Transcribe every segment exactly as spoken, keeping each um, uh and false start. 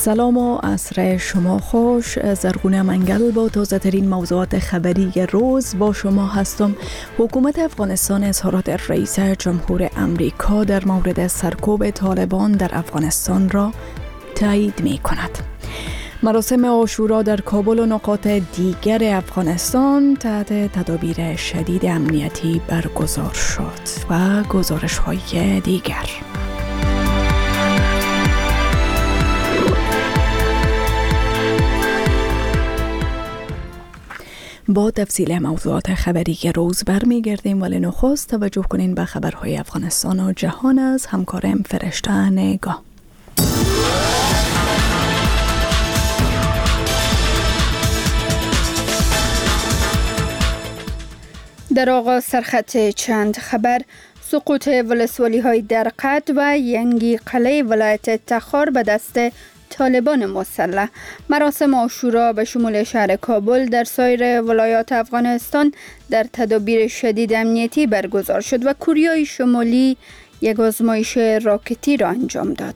سلام و عصر شما خوش. زرغونه منگل با تازه ترین موضوعات خبری روز با شما هستم. حکومت افغانستان اظهارات رئیس جمهور امریکا در مورد سرکوب طالبان در افغانستان را تایید می کند. مراسم عاشورا در کابل و نقاط دیگر افغانستان تحت تدابیر شدید امنیتی برگزار شد و گزارش های دیگر. با تفصیل موضوعات خبری روز برمیگردیم، ولی نخست توجه کنین به خبرهای افغانستان و جهان از همکارم فرشته نگاه. در آغاز سرخط چند خبر: سقوط ولسوالی های درقد و ینگی قلعه ولایت تخار به دست طالبان مسلح. مراسم عاشورا به شمول شهر کابل در سایر ولایات افغانستان در تدابیر شدید امنیتی برگزار شد و کوریای شمالی یک آزمایش راکتی را انجام داد.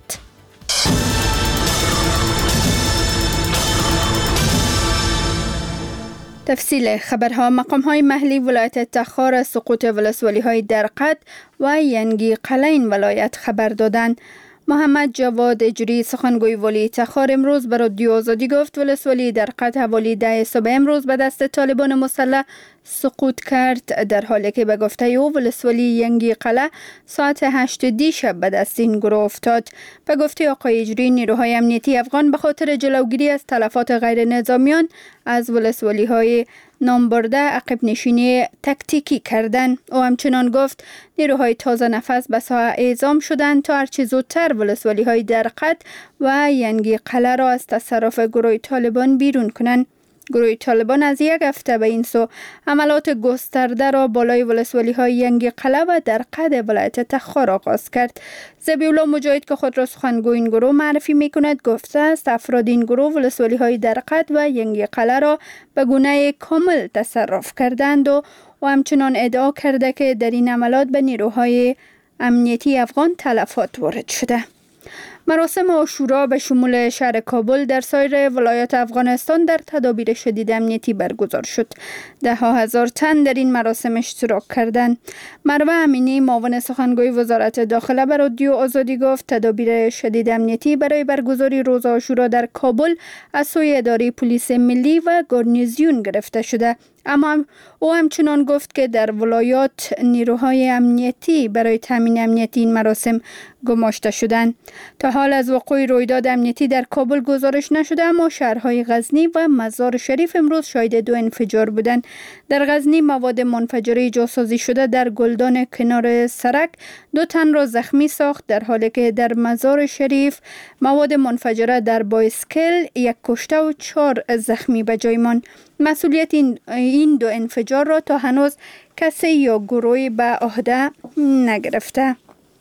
تفصیل خبرها: مقام‌های محلی ولایت تخار از سقوط ولسوالی‌های درقد و ینگی قلعه این ولایت خبر دادند. محمد جواد اجری سخنگوی والی تخار امروز به رادیو آزادی گفت ولسوالی درقد حوالی ده صبح امروز به دست طالبان مسلح سقوط کرد، در حالی که به گفته او ولسوالی ینگی قلعه ساعت هشت دیشب به دست این گروه افتاد. به گفته آقای اجری نیروهای امنیتی افغان به خاطر جلوگیری از تلفات غیر نظامیان از ولسوالی های نامبرده عقب نشینی تکتیکی کردند. او همچنان گفت نیروهای تازه نفس به ساحه اعزام شدند تا هرچه زودتر ولسوالی های درقد و ینگی قلعه را از تصرف گروه طالبان بیرون کنند. گروه طالبان از یک هفته به این سو عملات گسترده را بالای ولسوالی های ینگی قلعه و درقد ولایت تخار آغاز کرد. ذبیحالله مجاهد که خود را سخنگوی این گروه معرفی می کند گفته است افراد این گروه ولسوالی های درقد و ینگی قلعه را به گونه کامل تصرف کردند و و همچنان ادعا کرده که در این عملات به نیروهای امنیتی افغان تلفات وارد شده. مراسم عاشورا به شمول شهر کابل در سایر ولایات افغانستان در تدابیر شدید امنیتی برگزار شد. ده ها هزار تن در این مراسم اشتراک کردند. مروه امینی معاون سخنگوی وزارت داخله به رادیو آزادی گفت تدابیر شدید امنیتی برای برگزاری روز عاشورا در کابل از سوی اداره پلیس ملی و گارنیزیون گرفته شده. اما او همچنان گفت که در ولایات نیروهای امنیتی برای تامین امنیتی این مراسم گماشته شدند. تا حال از وقوع رویداد امنیتی در کابل گزارش نشده، اما شهرهای غزنی و مزار شریف امروز شاهد دو انفجار بودند. در غزنی مواد منفجره جاسازی شده در گلدان کنار سرک دو تن را زخمی ساخت، در حالی که در مزار شریف مواد منفجره در بایسکل یک کشته و چهار زخمی به جای ماند. مسئولیت این, این دو انفجار را تا هنوز کسی یا گروهی به عهده نگرفته.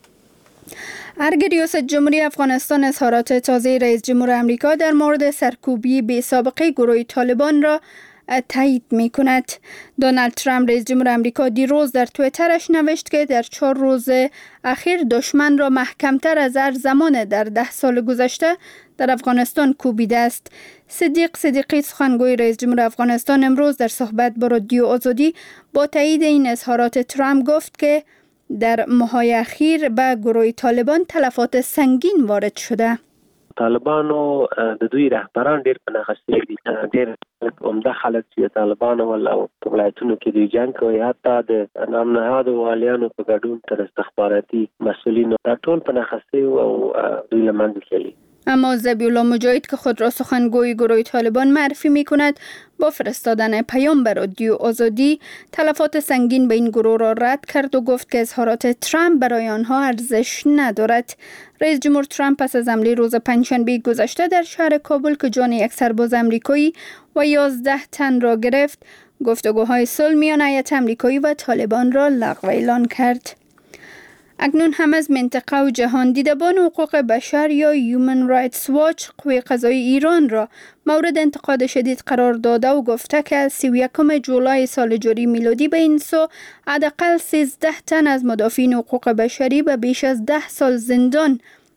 ارگ ریاست جمهوری افغانستان اظهارات تازه رئیس جمهور امریکا در مورد سرکوبی بی سابقه گروه طالبان را تایید می کند. دونالد ترامپ رئیس جمهور امریکا دیروز در توییترش نوشت که در چهار روز اخیر دشمن را محکمتر از هر زمان در ده سال گذشته در افغانستان کوبیده است. صدیق صدیقی سخنگوی رئیس جمهور افغانستان امروز در صحبت با رادیو آزادی با تایید این اظهارات ترامپ گفت که در ماه‌های اخیر به گروه طالبان تلفات سنگین وارد شده. طالبان او د دوی رهبران ډېر په ناخوښۍ دي، ډېر عمده خلک چې طالبان ولا ولایتونو کې د جنگ کوي، حتی د نامنهادو والیانو په ګډون تر استخباراتي مسؤلینو دا ټول په ناخوښۍ او دوی له منځه تللي. اما ذبیحالله مجاهد که خود را سخنگوی گروه طالبان معرفی می کند با فرستادن پیام بر رادیو آزادی تلفات سنگین به این گروه را رد کرد و گفت که اظهارات ترامپ برای آنها ارزش ندارد. رئیس جمهور ترامپ پس از حمله روز پنجشنبه گذشته در شهر کابل که جان یک سرباز امریکایی و یازده تن را گرفت، گفتگوهای صلح میان هیئت امریکایی و طالبان را لغو اعلان کرد. اکنون هم از منطقه و جهان دیدبان حقوق بشر یا Human Rights Watch قوه قضایی ایران را مورد انتقاد شدید قرار داده و گفته که از سی و یکم جولای سال جاری میلادی به این سو حداقل سیزده تن از مدافعین حقوق بشری به بیش از ده سال زندان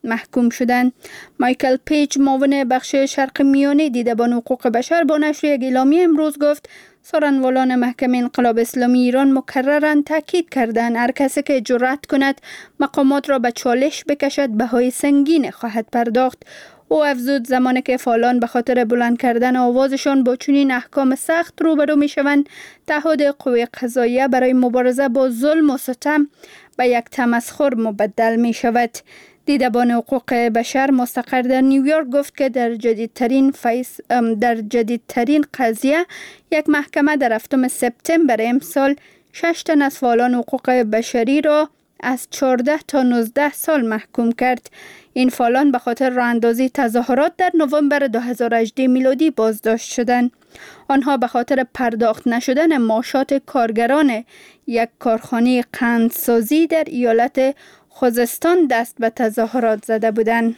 محکوم شدند. مایکل پیج معاون بخش شرق میانه دیدبان حقوق بشر با نشر یک اعلامیه امروز گفت سخنوران محکمه انقلاب اسلامی ایران مکرراً تاکید کردند هر کسی که جرأت کند مقامات را به چالش بکشد بهای سنگین خواهد پرداخت. او افزود زمانی که فعالان به خاطر بلند کردن آوازشان با چنین احکام سخت روبرو می شوند، تعهد قوه قضاییه برای مبارزه با ظلم و ستم به یک تمسخر مبدل می شود. دیدبان حقوق بشر مستقر در نیویورک گفت که در جدیدترین فیس در جدیدترین قضیه یک محکمه در هفتم سپتامبر امسال شش تن از فعالان حقوق بشری را از چهارده تا نوزده سال محکوم کرد. این فعالان به خاطر راه اندازی تظاهرات در نوامبر دو هزار و هجده میلادی بازداشت شدند. آنها به خاطر پرداخت نشدن معاشات کارگران یک کارخانه قندسازی در ایالت خوزستان دست به تظاهرات زده بودند.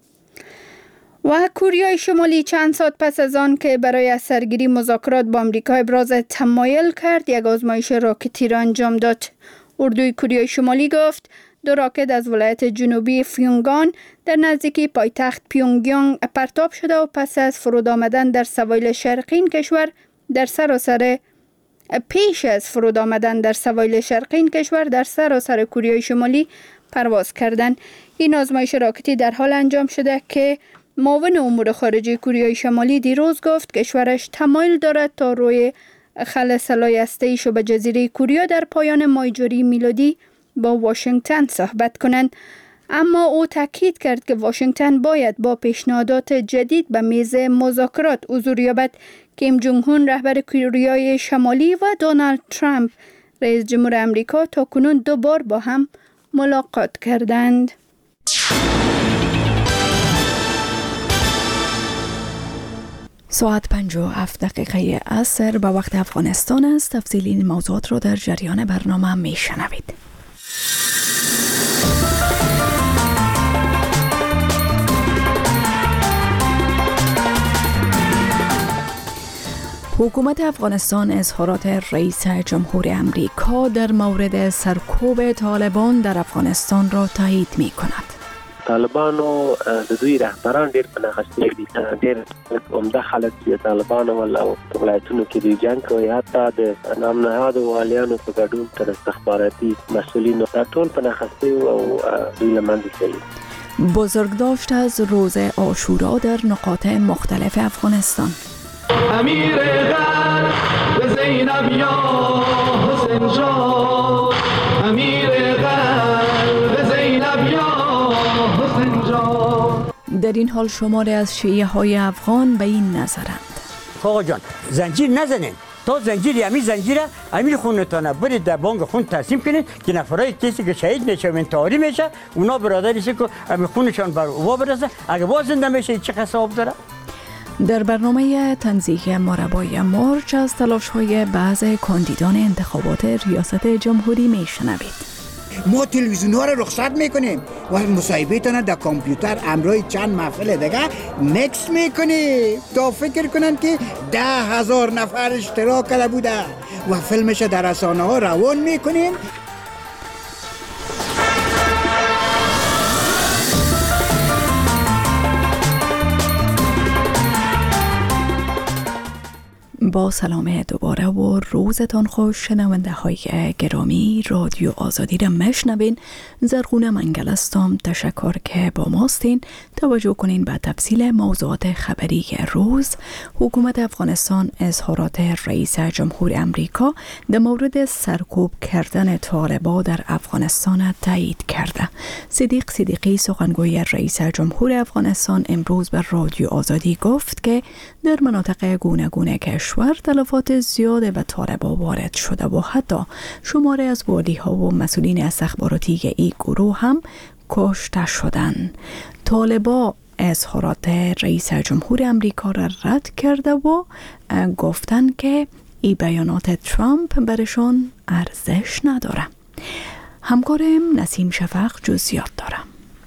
و کوریای شمالی چند ساعت پس از آن که برای از سرگیری مذاکرات با آمریکا ابراز تمایل کرد، یک آزمایش راکتی را انجام داد. اردوی کوریای شمالی گفت دو راکت از ولایت جنوبی فیونگان در نزدیکی پایتخت پیونگیانگ پرتاب شده و پس از فرود آمدن در سواحل شرقی این کشور در سراسر پیش از فرود آمدن در سواحل شرقی این کشور در سراسر کوریای شمالی پرواز کردند. این آزمایش راکتی در حال انجام شده که معاون امور خارجه کوریای شمالی دیروز گفت کشورش تمایل دارد تا روی خل سلاح هسته‌ایش به جزیره کوریا در پایان ماه جاری میلادی با واشنگتن صحبت کنند. اما او تاکید کرد که واشنگتن باید با پیشنهادات جدید به میز مذاکرات حضور یابد. کیم جونگ اون رهبر کوریای شمالی و دونالد ترامپ رئیس جمهور آمریکا تا کنون دو بار با هم ملاقات کردند. ساعت پنج و هفت دقیقه عصر به وقت افغانستان است. تفصیل این موضوعات را در جریان برنامه می شنوید. حکومت افغانستان اظهارات رئیس جمهور امریکا در مورد سرکوب طالبان در افغانستان را تایید می کند. طالبان و د دوی رهبران ډېر په ناخوښۍ دي، ډېر عمده خلک چې طالبان او ولایتونو کې دوی جنګ کوي، حتی د نامنهادو والیانو په ګډون تر استخباراتي مسئولینو دا ټول په ناخوښۍ او دوی له منځه تللي. بزرگداشت از روز عاشورا در نقاط مختلف افغانستان. امیر غر زینب یا حسین جان، امیر غر زینب یا حسین جان. در این حال شماری از شیعه های افغان به این نظرند: آقا جان زنجیر نزنین، تا زنجیر همین زنجیره همین خونتانه برید در بانک خون تقسیم کنید که نفرای کسی که شهید میشه و انتحاری میشه اونا برادریشه که همین خونشان بر وا برسه، اگه باز زنده میشه چه حساب داره؟ در برنامه تنزیه مربای مارچ از تلاش‌های بعض کاندیدان انتخابات ریاست جمهوری میشنوید. ما تلویزیون ها رو رخصت میکنیم و مصاحبه تان در کامپیوتر امروی چند محفل دیگه مکس میکنیم تا فکر کنن که ده هزار نفر اشتراک کرده بوده و فیلمش در رسانه ها روان میکنیم. با سلام دوباره و روزتان خوش شنونده های گرامی. رادیو آزادی را مشنوین. زرغون منگل هستم. تشکر که با ماستین. توجه کنین به تفصیل موضوعات خبری روز. حکومت افغانستان اظهارات رئیس جمهور امریکا در مورد سرکوب کردن طالبان در افغانستان تایید کرده. صدیق صدیقی سخنگوی رئیس جمهور افغانستان امروز به رادیو آزادی گفت که در مناطق گوناگون کشور تلفات زیاد به طالبان وارد شده و حتی شماره از والی ها و مسئولین استخباراتی این گروه هم کشته شدند. طالبان اظهارات رئیس جمهور امریکا را رد کرده و گفتن که این بیانات ترامپ برشان ارزش نداره. همکارم نسیم شفق جزئیات داره.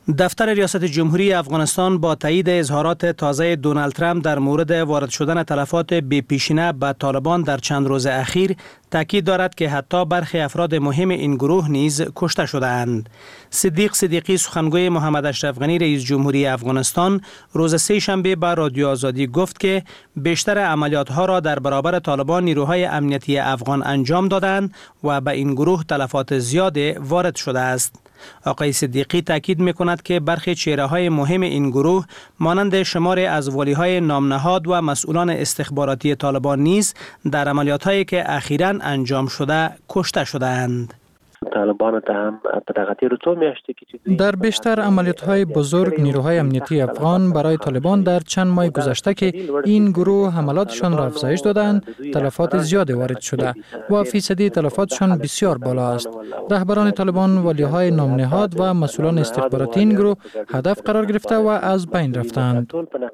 دفتر ریاست جمهوری افغانستان با تایید اظهارات تازه دونالد ترامپ در مورد وارد شدن تلفات بی‌پیشینه به طالبان در چند روز اخیر تاکید دارد که حتی برخی افراد مهم این گروه نیز کشته شده‌اند. صدیق صدیقی سخنگوی محمد اشرف غنی رئیس جمهوری افغانستان روز سه شنبه به رادیو آزادی گفت که بیشتر عملیات‌ها را در برابر طالبان نیروهای امنیتی افغان انجام دادند و به این گروه تلفات زیاد وارد شده است. آقای صدیقی تاکید می‌کند که برخی چهره‌های مهم این گروه مانند شماری از والی‌های نامنهاد و مسئولان استخباراتی طالبان نیز در عملیات‌هایی که اخیراً انجام شده کشته شده‌اند. طالبان هم در بیشتر عملیات‌های بزرگ نیروهای امنیتی افغان برای طالبان در چند ماه گذشته که این گروه حملاتشان را افزایش دادند، تلفات زیادی وارد شده و فیصدی تلفاتشان بسیار بالا است. رهبران طالبان، والی‌های نامنهاد و مسئولان استخباراتی این گروه هدف قرار گرفته و از بین رفتند.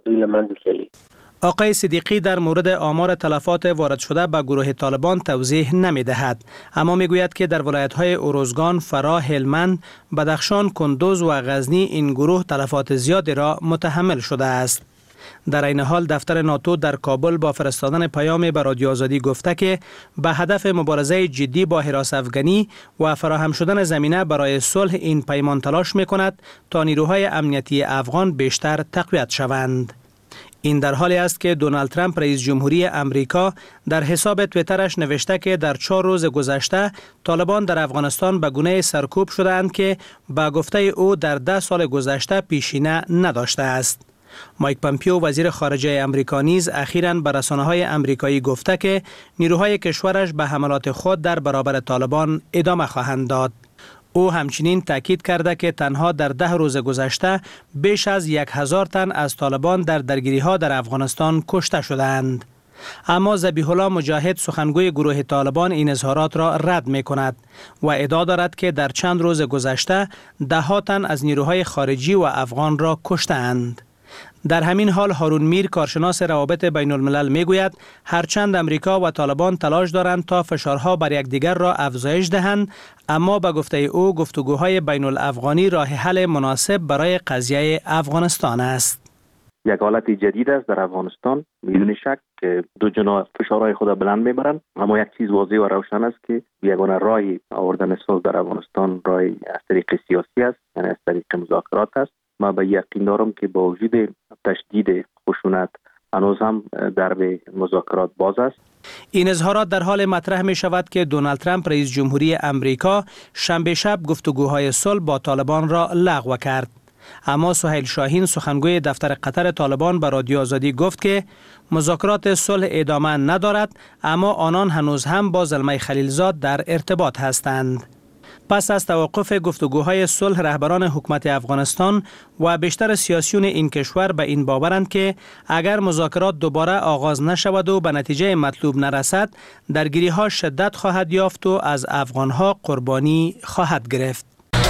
آقای صدیقی در مورد آمار تلفات وارد شده به گروه طالبان توضیح نمی دهد، اما می گوید که در ولایت‌های اوروزگان، فرا، هلمند، بدخشان، کندوز و غزنی این گروه تلفات زیادی را متحمل شده است. در این حال دفتر ناتو در کابل با فرستادن پیام به رادیو آزادی گفته که به هدف مبارزه جدی با هراس افغانی و فراهم شدن زمینه برای صلح این پیمان تلاش می کند تا نیروهای امنیتی افغان بیشتر تقویت شوند. این در حالی است که دونالد ترامپ رئیس جمهوری امریکا در حساب توییترش نوشته که در چهار روز گذشته طالبان در افغانستان به گونه سرکوب شده‌اند که با گفته او در ده سال گذشته پیشینه نداشته است. مایک پامپیو وزیر خارجه امریکا نیز اخیراً به رسانه‌های امریکایی گفته که نیروهای کشورش به حملات خود در برابر طالبان ادامه خواهند داد. او همچنین تاکید کرده که تنها در ده روز گذشته بیش از یک هزار تن از طالبان در درگیری‌ها در افغانستان کشته شدند. اما ذبیح الله مجاهد سخنگوی گروه طالبان این اظهارات را رد می کند و ادعا دارد که در چند روز گذشته ده ها تن از نیروهای خارجی و افغان را کشتند. در همین حال هارون میر کارشناس روابط بین الملل می گوید هرچند امریکا و طالبان تلاش دارند تا فشارها بر یکدیگر را افزایش دهند، اما به گفته او گفتگوهای بین الافغانی راه حل مناسب برای قضیه افغانستان است. یک حالت جدید است در افغانستان، بدون شک که دو جناح فشارهای خود بلند میبرند، اما یک چیز واضح و روشن است که یگانه راهی آوردن صلح در افغانستان راهی از طریق سیاسی است، یعنی از طریق مذاکرات است. ما به یقین دارم که با وجود تشدید خشونت هنوز هم درب مذاکرات باز است. این اظهارات در حال مطرح می شود که دونالد ترامپ رئیس جمهوری امریکا شنبه شب گفتگوهای صلح با طالبان را لغو کرد. اما سهیل شاهین سخنگوی دفتر قطر طالبان به رادیو آزادی گفت که مذاکرات صلح ادامه ندارد، اما آنان هنوز هم با زلمه خلیلزاد در ارتباط هستند. پس از توقف گفتگوهای صلح رهبران حکومت افغانستان و بیشتر سیاسیون این کشور به این باورند که اگر مذاکرات دوباره آغاز نشود و به نتیجه مطلوب نرسد، درگیری‌ها شدت خواهد یافت و از افغان‌ها قربانی خواهد گرفت.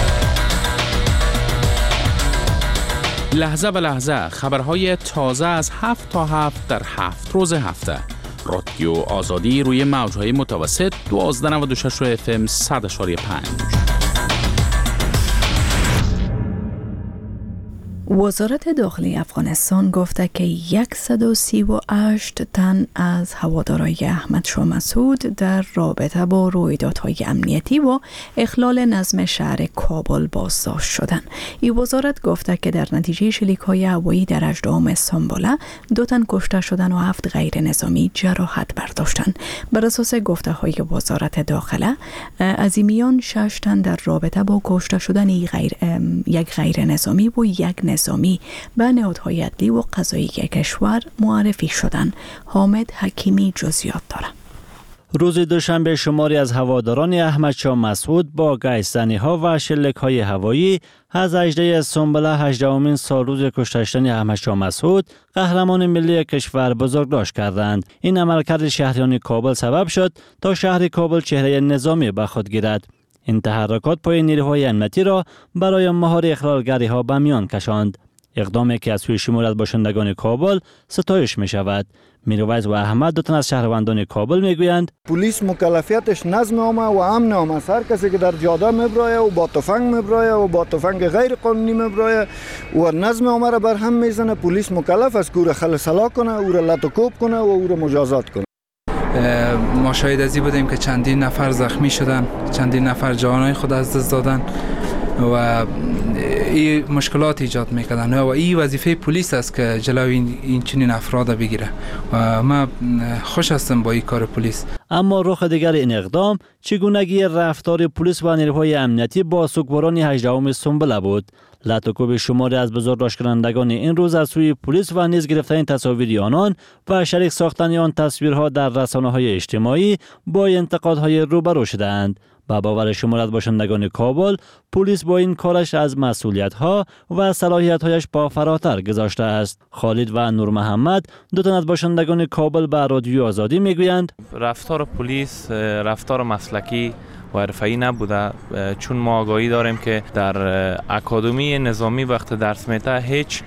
لحظه به لحظه خبرهای تازه از هفت تا هفت در هفت روز هفته. رادیو آزادی روی موجهای متوسط دوازده نود و شش اف ام صد اشاری پنج. وزارت داخلی افغانستان گفته که صد و سی و هشت تن از هوادارای احمد شاه مسعود در رابطه با رویدادهای امنیتی و اخلال نظم شهر کابل بازداشت شدند. این وزارت گفته که در نتیجه شلیک‌های هوایی در هجدهم استانبول دو تن کشته شدند و هفت غیر نظامی جراحت برداشتند. بر اساس گفته‌های وزارت داخله، از این میان شش تن در رابطه با کشته شدن غیر یک غیر نظامی و یک نظامی به نهادهای عدلی و قضایی کشور معرفی شدند. حامد حکیمی جزئیات دارد. روز دوشنبه شماری از هواداران احمد شاه مسعود با گشت‌زنی‌ها و شلیک‌های هوایی از هجده استانبول هجدهمین سالروز کشته شدن احمد شاه مسعود قهرمان ملی کشور بزرگداشت کردند. این عملکرد شهریان کابل سبب شد تا شهر کابل چهره نظامی به خود گیرد. این تحرکات پای نیروهای امنیتی را برای مهار اخلالگری ها به میان کشاند. اقدامی که از سوی شماری از باشندگان کابل ستایش می شود. میرویس و احمد دو تن از شهروندان کابل میگویند پلیس مکلفیتش نظم عامه و امن عامه است. هر کسی که در جاده میبرایه و با تفنگ میبرایه و با تفنگ غیر قانونی میبرایه و نظم عامه را بر هم میزنه، پلیس مکلف است که او را خلصلا کنه، او را لطوکوب کنه و او را مجازات کنه. ما شاهد ازی بودیم که چندین نفر زخمی شدن، چندین نفر جانهای خود از دست دادن و این مشکلات ایجاد میکردن و این وظیفه پلیس است که جلوی این, این چنین افراد بگیره و ما خوش هستم با این کار پلیس. اما رخ دیگر این اقدام چگونگی رفتار پلیس و نیروهای امنیتی با سوگواران هجدهم سنبله بود. لطوکوب شماری از بزرگداشت کنندگان این روز از سوی پلیس و نیز گرفتن تصاویر آنان و شریک ساختن آن تصویرها در رسانه‌های اجتماعی با انتقادهای روبرو شدند. با باور شماری از باشندگان کابل، پلیس با این کارش از مسئولیت‌ها و صلاحیت‌هایش با فراتر گذاشته است. خالد و نور محمد دو تن از باشندگان کابل به رادیو آزادی میگویند رفتار پلیس رفتار مسلکی و حرفه‌ای نبوده، چون ما آگاهی داریم که در اکادمی نظامی وقت درس میده هیچ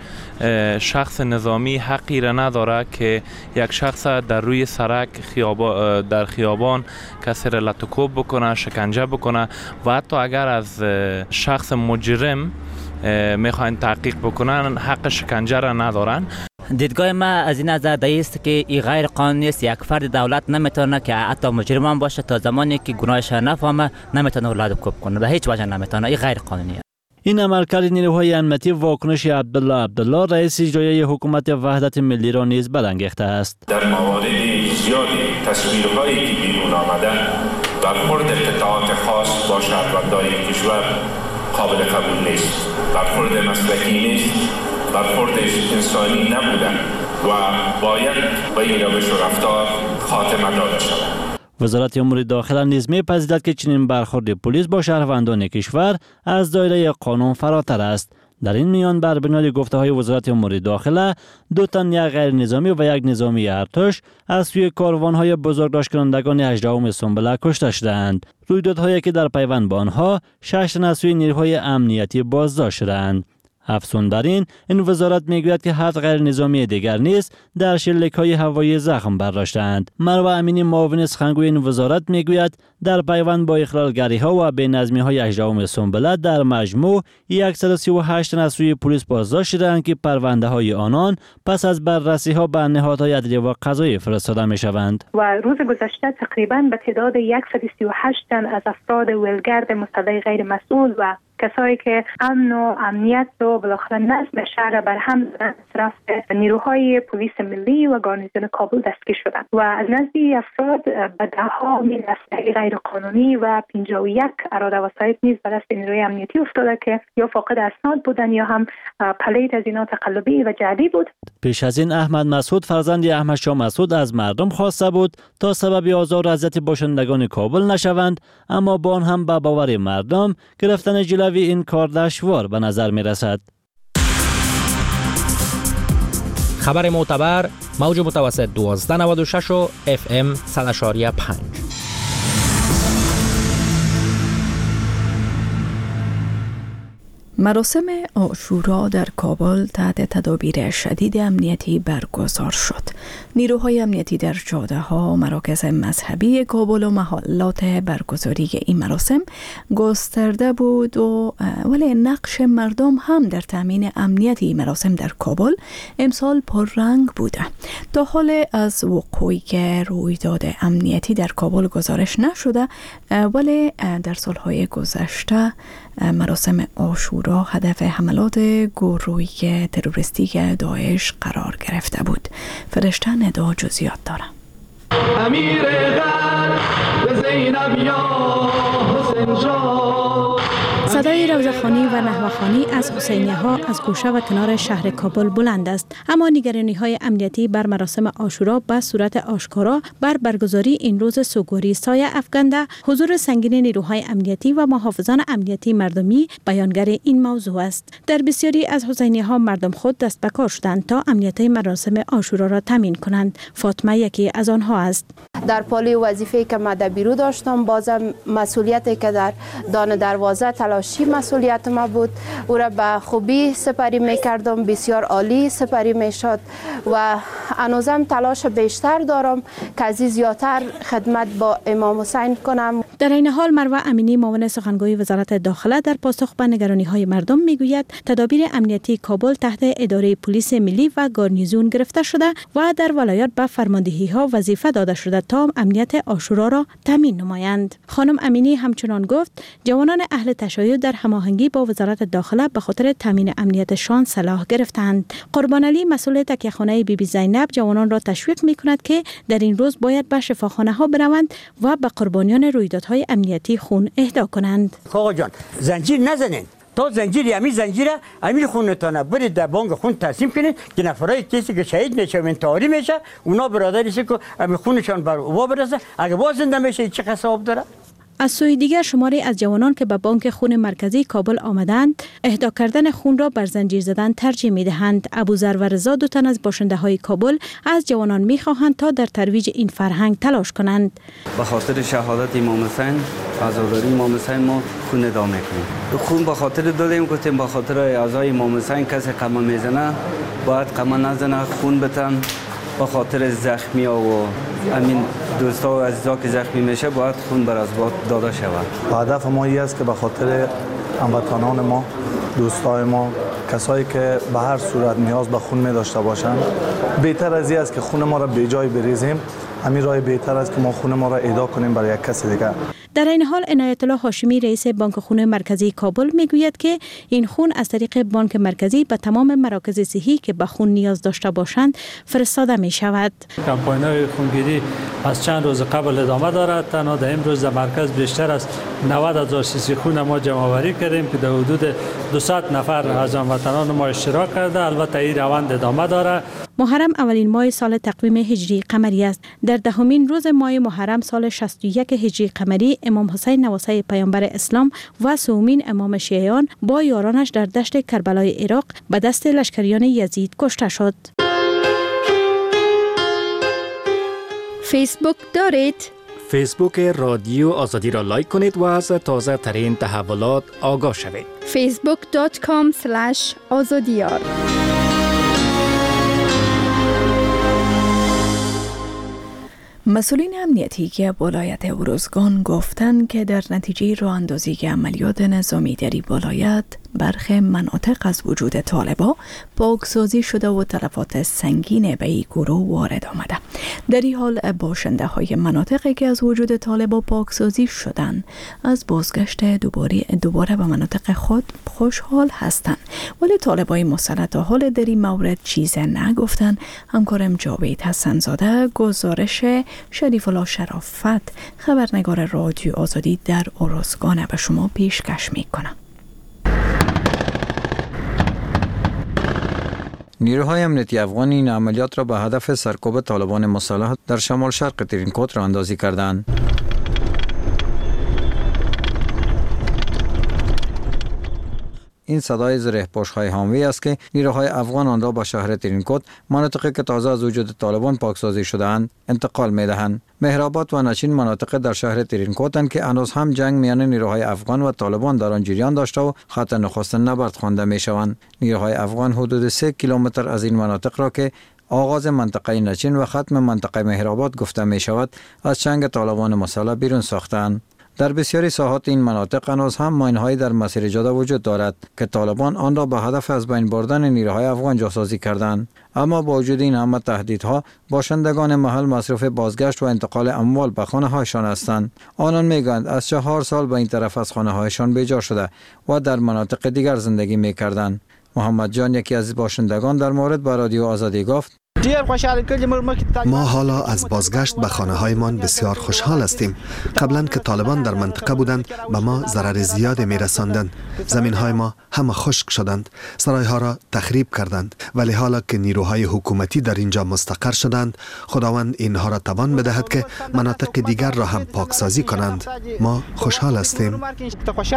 شخص نظامی حقی را نداره که یک شخص در روی سرک خیابان در خیابان کسی را لطوکوب بکنه، شکنجه بکنه و حتی اگر از شخص مجرم میخواین تحقیق بکنن حق شکنجه را ندارن. دیدگاه ما از این نظر است که این غیر قانونی است. یک فرد دولت نمیتونه که حتی مجرم باشه تا زمانی که گناهش نفهمه نمیتونه لطوکوب کنه، به هیچ وجه نمیتونه. این غیر قانونیه. این عملکرد نیروهای امنیتی واکنش عبدالله عبدالله رئیس اجرایی حکومت وحدت ملی را نیز برانگیخته است. در موارد زیادی تصویرهایی که بیرون آمده برخورد قطاعات خاص با شهروندان کشور قابل قبول نیست. برخورد مسلکی نیست، برخورد انسانی نبودن و باید به این روش و رفتار خاتمه داده شود. وزارت امور داخله نیز می‌پذیرد که چنین برخورد پلیس با شهروندان کشور از دایره قانون فراتر است. در این میان بر بنیاد گفته‌های وزارت امور داخله دو تن یک غیر نظامی و یک نظامی ارتش از سوی کاروان‌های بزرگداشت کنندگان هجدهم سنبله کشته شدند. رویدادهایی که در پیوند با آنها شش تن از سوی نیروهای امنیتی بازداشت شدند. افزون بر این، این وزارت میگوید که هفت غیر نظامی دیگر نیز در شلیک‌های هوایی زخم برداشتند. مروه امینی معاون سخنگوی این وزارت میگوید در پیوند با اخلالگری‌ها و بی‌نظمی‌های هجدهم سنبله در مجموع صد و سی و هشت تن از سوی پلیس بازداشت شدند که پرونده‌های آنان پس از بررسی‌ها به نهادهای عدلیه و قضایی فرستاده می‌شوند. و روز گذشته تقریباً به تعداد صد و سی و هشت تن از افراد ولگرد مسلح غیر مسئول و کسایی که امن و امنیت و بالاخره نظم شهر بر هم زدن طرف نیروهای پلیس ملی و گارنیزون کابل دستگیر شدند و از نزدی افراد به دهها میل اسلحه غیر قانونی و پنجاه و یک اراده وسایط نیز به دست نیروی امنیتی افتاده که یا فاقد اسناد بودند یا هم پلید از اینا تقلبی و جعلی بود. پیش از این احمد مسعود فرزند احمد شاه مسعود از مردم خواسته بود تا سبب آزار و اذیت باشندگان کابل نشوند، اما با آن هم به باور مردم گرفتن جلوی این کار دشوار به نظر می رسد. خبر معتبر موج متوسط دوازده نود و شش و اف ام صد و پنج. مراسم عاشورا در کابل تحت تدابیر شدید امنیتی برگزار شد. نیروهای امنیتی در جاده‌ها، مراکز مذهبی کابل و محلات برگزاری این مراسم گسترده بود و ولی نقش مردم هم در تامین امنیتی مراسم در کابل امسال پررنگ بوده. تا حال از وقوعی که رویداد امنیتی در کابل گزارش نشده، ولی در سالهای گذشته مراسم عاشورا هدف حملات گروهی تروریستی داعش قرار گرفته بود. فرشته ندا جزئیات داره. امیر غر زینب یا حسین جان. صدای روضه‌خوانی و نحوه‌خوانی از حسینیه ها از گوشه و کنار شهر کابل بلند است، اما نگرانی های امنیتی بر مراسم عاشورا به صورت آشکارا بر برگزاری این روز سوگواری سایه افکنده. حضور سنگین نیروهای امنیتی و محافظان امنیتی مردمی بیانگر این موضوع است. در بسیاری از حسینیه ها مردم خود دست به کار شدند تا امنیت مراسم عاشورا را تامین کنند. فاطمه یکی از آنها است. در پالی وظیفه‌ای که ما در بیرو داشتم، بازم مسئولیتی که در دان دروازه تلاش تلاشی مسئولیت ما بود. او را به خوبی سپری میکردم، بسیار عالی سپری میشد و هنوزم تلاش بیشتر دارم که از زیادتر خدمت با امام حسین کنم. در این حال مروه امینی معاون سخنگوی وزارت داخله در پاسخ به نگرانی های مردم میگوید تدابیر امنیتی کابل تحت اداره پلیس ملی و گارنیزون گرفته شده و در ولایات به فرماندهی ها وظیفه داده شده تا امنیت عاشورا را تامین نمایند. خانم امینی همچنان گفت جوانان اهل تشیع در هماهنگی با وزارت داخله به خاطر تامین امنیتشان سلاح گرفتند. قربان علی مسئول تکیه‌خانه بی بی زینب جوانان را تشویق می‌کند که در این روز باید به شفاخانه ها بروند و به قربانیان رویدادهای امنیتی خون اهدا کنند. آقا جان زنجیر نزنین. تا زنجیر امی زنجیره امی خونتانه برید در بانک خون تقسیم کنید که نفرای کسی که شهید میشه و انتحاری میشه اونا برادریشه که امی خونشان بر اوبا برسه اگه باز زنده میشه چه حساب داره؟ از سوی دیگر شماری از جوانان که به بانک خون مرکزی کابل آمدند اهدا کردن خون را بر زنجیر زدن ترجیح می دهند. ابوذر و رضا دو تن از باشنده های کابل از جوانان می خواهند تا در ترویج این فرهنگ تلاش کنند. به خاطر شهادت امام حسین، عزاداری امام حسین ما خون ادا میکنیم. خون به خاطر دادیم گفتیم به خاطر اعضای امام حسین کسی قمه میزنه باید قمه نزنه، خون بتن. به خاطر زخمی ها و همین دوستا و عزیزا که زخمی میشه باید خون بر از باد داده شود. هدف ما این است که به خاطر هموطنان ما، دوستای ما، کسایی که به هر صورت نیاز به خون می داشته باشند، بهتر از این است که خون ما را به جای بریزیم. همین راه بهتر است که ما خون ما را اهدا کنیم برای یک کسی دیگر. در این حال عنایت الله هاشمی رئیس بانک خون مرکزی کابل میگوید که این خون از طریق بانک مرکزی به تمام مراکز صحی که به خون نیاز داشته باشند فرستاده می شود. کمپاین‌های خونگیری از چند روز قبل ادامه دارد. تنها در امروز در مرکز بیشتر از نود هزار سیسی خون ما جمع آوری کردیم که در حدود دویست نفر از هموطنان ما اشتراک کرده. البته این روند ادامه دارد. محرم اولین ماه سال تقویم هجری قمری است. در دهمین روز ماه محرم سال شصت و یک هجری قمری امام حسین نواسه پیامبر اسلام و سومین امام شیعیان با یارانش در دشت کربلای عراق به دست لشکریان یزید کشته شد. فیسبوک دارید؟ فیسبوک رادیو آزادی را لایک کنید و از تازه ترین تحولات آگاه شوید. فیسبوک دات کام اسلش آزادیار. مسئولین امنیتی که ولایت ارزگان گفتند که در نتیجه راه اندازی عملیات نظامی در این ولایت برخی مناطق از وجود طالبان پاکسازی شده و تلفات سنگین به این گروه وارد آمده. در این حال باشنده های مناطقی که از وجود طالبان پاکسازی شدند از بازگشت دوباره دوباره به مناطق خود خوشحال هستند، ولی طالبان مسلط حال در این مورد چیز نگفتند. همکارم جاوید حسنزاده گزارش شریف الله شرافت خبرنگار رادیو آزادی در ارزگان به شما پیشکش میکنه. نیروهای امنیتی افغان این عملیات را به هدف سرکوب طالبان مسلح در شمال شرق ترینکوت را اندازی کردند. این صدای زره پوش‌های حامی است که نیروهای افغان آن را به شهر ترینکوت، مناطقی که تازه از وجود طالبان پاکسازی شده‌اند، انتقال می‌دهند. مهرآباد و نچین مناطق در شهر ترینکوتند که هنوز هم جنگ میان نیروهای افغان و طالبان در آن جریان داشته و خط نخست نبرد خوانده می‌شوند. نیروهای افغان حدود سه کیلومتر از این مناطق را که آغاز منطقه نچین و ختم منطقه مهرآباد گفته می شود از چنگ طالبان مسلح بیرون ساختند. در بسیاری ساحات این مناطق هنوز هم ماین‌هایی در مسیر جاده وجود دارد که طالبان آن را به هدف از بین بردن نیروهای افغان جاسازی کردند. اما با وجود این همه تهدیدها، باشندگان محل مصروف بازگشت و انتقال اموال به خانه‌هایشان هستند. آنان میگویند از چهار سال به این طرف از خانه‌هایشان بیجا شده و در مناطق دیگر زندگی می‌کردند. محمد جان یکی از باشندگان در مورد با رادیو آزادی گفت: ما حالا از بازگشت به خانه هایمان بسیار خوشحال هستیم. قبلا که طالبان در منطقه بودند به ما ضرر زیادی می رساندند. زمین های ما همه خشک شدند، سرای ها را تخریب کردند، ولی حالا که نیروهای حکومتی در اینجا مستقر شدند، خداوند اینها را توان بدهد که مناطق دیگر را هم پاکسازی کنند. ما خوشحال هستیم.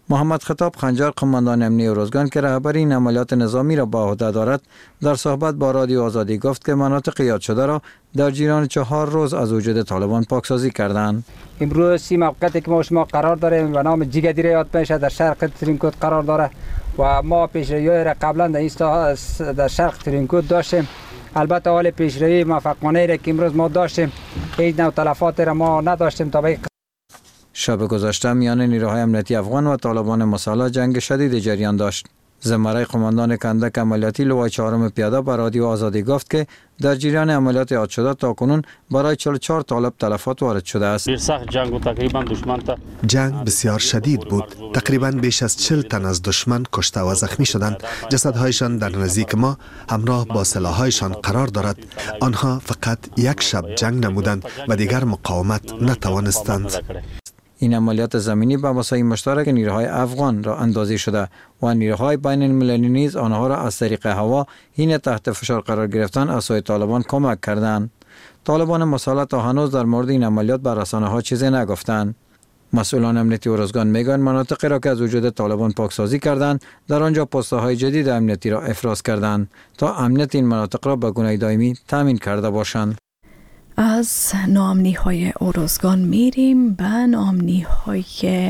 محمد خطاب خنجر قماندان امنیتی ارزگان که رهبری این عملیات نظامی را به عهده دارد در صحبت با رادیو آزادی گفت که مناطق یاد شده را در جریان چهار روز از وجود طالبان پاکسازی کردند. امروز سی موقعیتی که ما شما قرار داریم و نام جیگدیره یاد میشه در شرق ترینکوت قرار داره و ما پیشروی را قبلا در این در شرق ترینکوت داشتیم. البته حال پیشروی موفقانه را که امروز ما داشتیم هیچ نوع تلفات را ما نداشتیم. تا به شب گذشته میان نیروهای امنیتی افغان و طالبان مسلح جنگ شدید جریان داشت. زمره قماندان کندک عملیاتی لوای چهارم پیاده به رادیو آزادی گفت که در جریان عملیات یاد شده تا کنون برای چهل و چهار طالب تلفات وارد شده است. جنگ و تقریبا دشمن تا جنگ بسیار شدید بود. تقریبا بیش از چهل تن از دشمن کشته و زخمی شدند. جسدهایشان در نزدیک ما همراه با سلاحهایشان قرار دارد. آنها فقط یک شب جنگ نمودند و دیگر مقاومت نتوانستند. این عملیات زمینی به وسایل مشترک نیروهای افغان را اندازی شده و نیروهای بین المللی نیز آنها را از طریق هوا حین تحت فشار قرار گرفتن از سوی طالبان کمک کردند. طالبان مسلح تا هنوز در مورد این عملیات به رسانه‌ها چیزی نگفتند. مسئولان امنیتی ارزگان میگویند مناطقی را که از وجود طالبان پاکسازی کردند در آنجا پست‌های جدید امنیتی را افراز کردند تا امنیت این مناطق را به گونه دائمی تامین کرده باشند. از ناامنی های ارزگان میریم به ناامنی های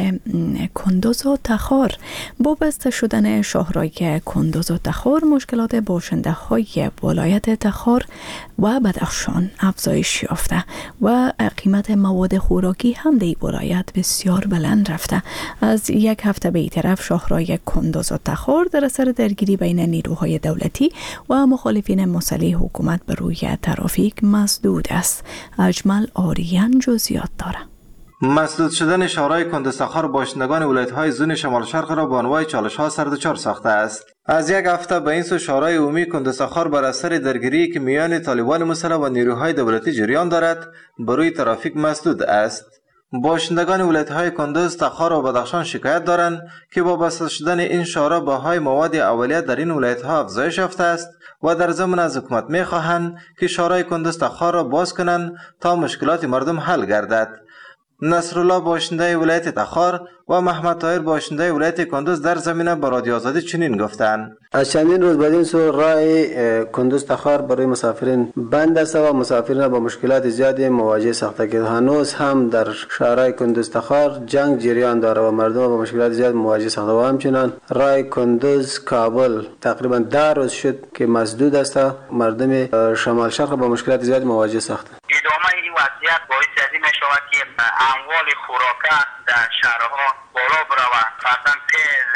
کندوز و تخار. با بسته شدن شاهرای کندوز و تخار مشکلات باشنده های ولایت تخار و بدخشان افزایش یافته و قیمت مواد خوراکی هم در ولایت بسیار بلند رفته. از یک هفته به این طرف شاهرای کندوز و تخار در اثر درگیری بین نیروهای دولتی و مخالفین مسلح حکومت بر روی ترافیک مسدود است. اجمل آریان جزئیات داره. مسدود شدن شاهرای کندوز تخار باشندگان ولایت‌های زون شمال شرق را به انواع چالش‌ها سردچار ساخته است. از یک هفته به این سو شاهرای عمومی کندوز تخار بر اثر درگیری که میان طالبان مسلح و نیروهای دولتی جریان دارد بر روی ترافیک مسدود است. باشندگان ولایت‌های کندوز، تخار و بدخشان شکایت دارند که با بسته شدن این شاهرا بهای مواد اولیه در این ولایت‌ها افزایش یافته است و در ضمن از حکومت می‌خواهند که شاهرای کندوز تخار را باز کنند تا مشکلات مردم حل گردد. نصرالله باشنده ولایت تخار و محمد طاهر باشنده ولایت کندوز در زمینه به رادیو آزادی چنین گفتند: از چندین روز بعد این سو راه کندوز تخار برای مسافرین بند است و مسافرین با مشکلات زیادی مواجه ساخته که هنوز هم در شهرهای کندوز تخار جنگ جریان داره و مردم با مشکلات زیاد مواجه ساخته و همچنان راه کندوز کابل تقریبا ده روز شد که مسدود است. مردم شمال شرق با مشکلات زیاد مواجه ساخته. ادامه این وضعیت باعث از این می‌شود که اموال خوراکه در شهرها بالا برود. مثلا تیل،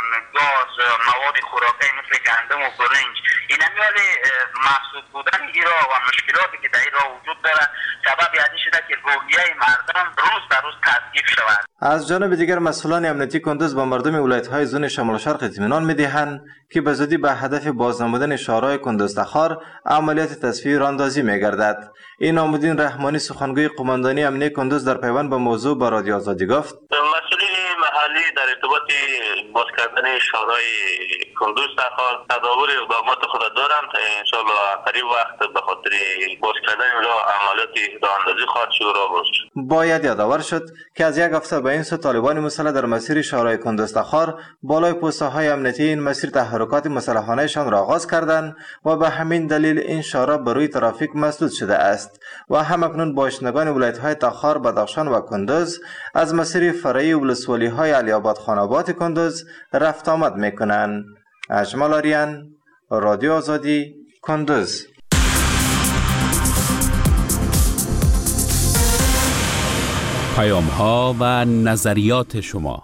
گاز، مواد خوراکی مثل گندم و برنج، این امیال محسود بودن ایرا و مشکلاتی که در ایرا وجود داره سبب یعنی شده که روحیه مردم روز به روز تضعیف شود. از جانب دیگر مسئولان امنیتی کندوز با مردم ولایت‌های زون شمال شرق اطمینان می‌دهند که به زودی به هدف بازنمودن شاهرای کندوز تخار عملیات تصفیه راندازی می‌گردد. این نامدین رحمانی سخنگوی قماندانی امنیتی کندوز در پیوند به موضوع با رادیو آزادی گفت: مسئولین محلی در ارتباط باز کردن شاهرای کندوز تخار تداور اقدامات خود دارند. ان شاء الله قریب وقت به خاطر باز کردن راه عملیات راندازی خواهد شروع را شد. باید یادآور شد که از یک هفته به این سو طالبان مسلح در مسیر شاهرای کندوز تخار بالای پست‌های امنیتی این مسیر تحرکات مسلحانه‌شان را آغاز کردند و به همین دلیل این شاهرا بر روی ترافیک مسدود شده است و همکنون باشندگان ولایت‌های تخار، بدخشان و کندوز از مسیر فرعی ولسوالی‌های علی آباد خان آباد کندوز رفت آمد می‌کنند. اجمل آریان، رادیو آزادی، کندوز. پیام ها و نظریات شما.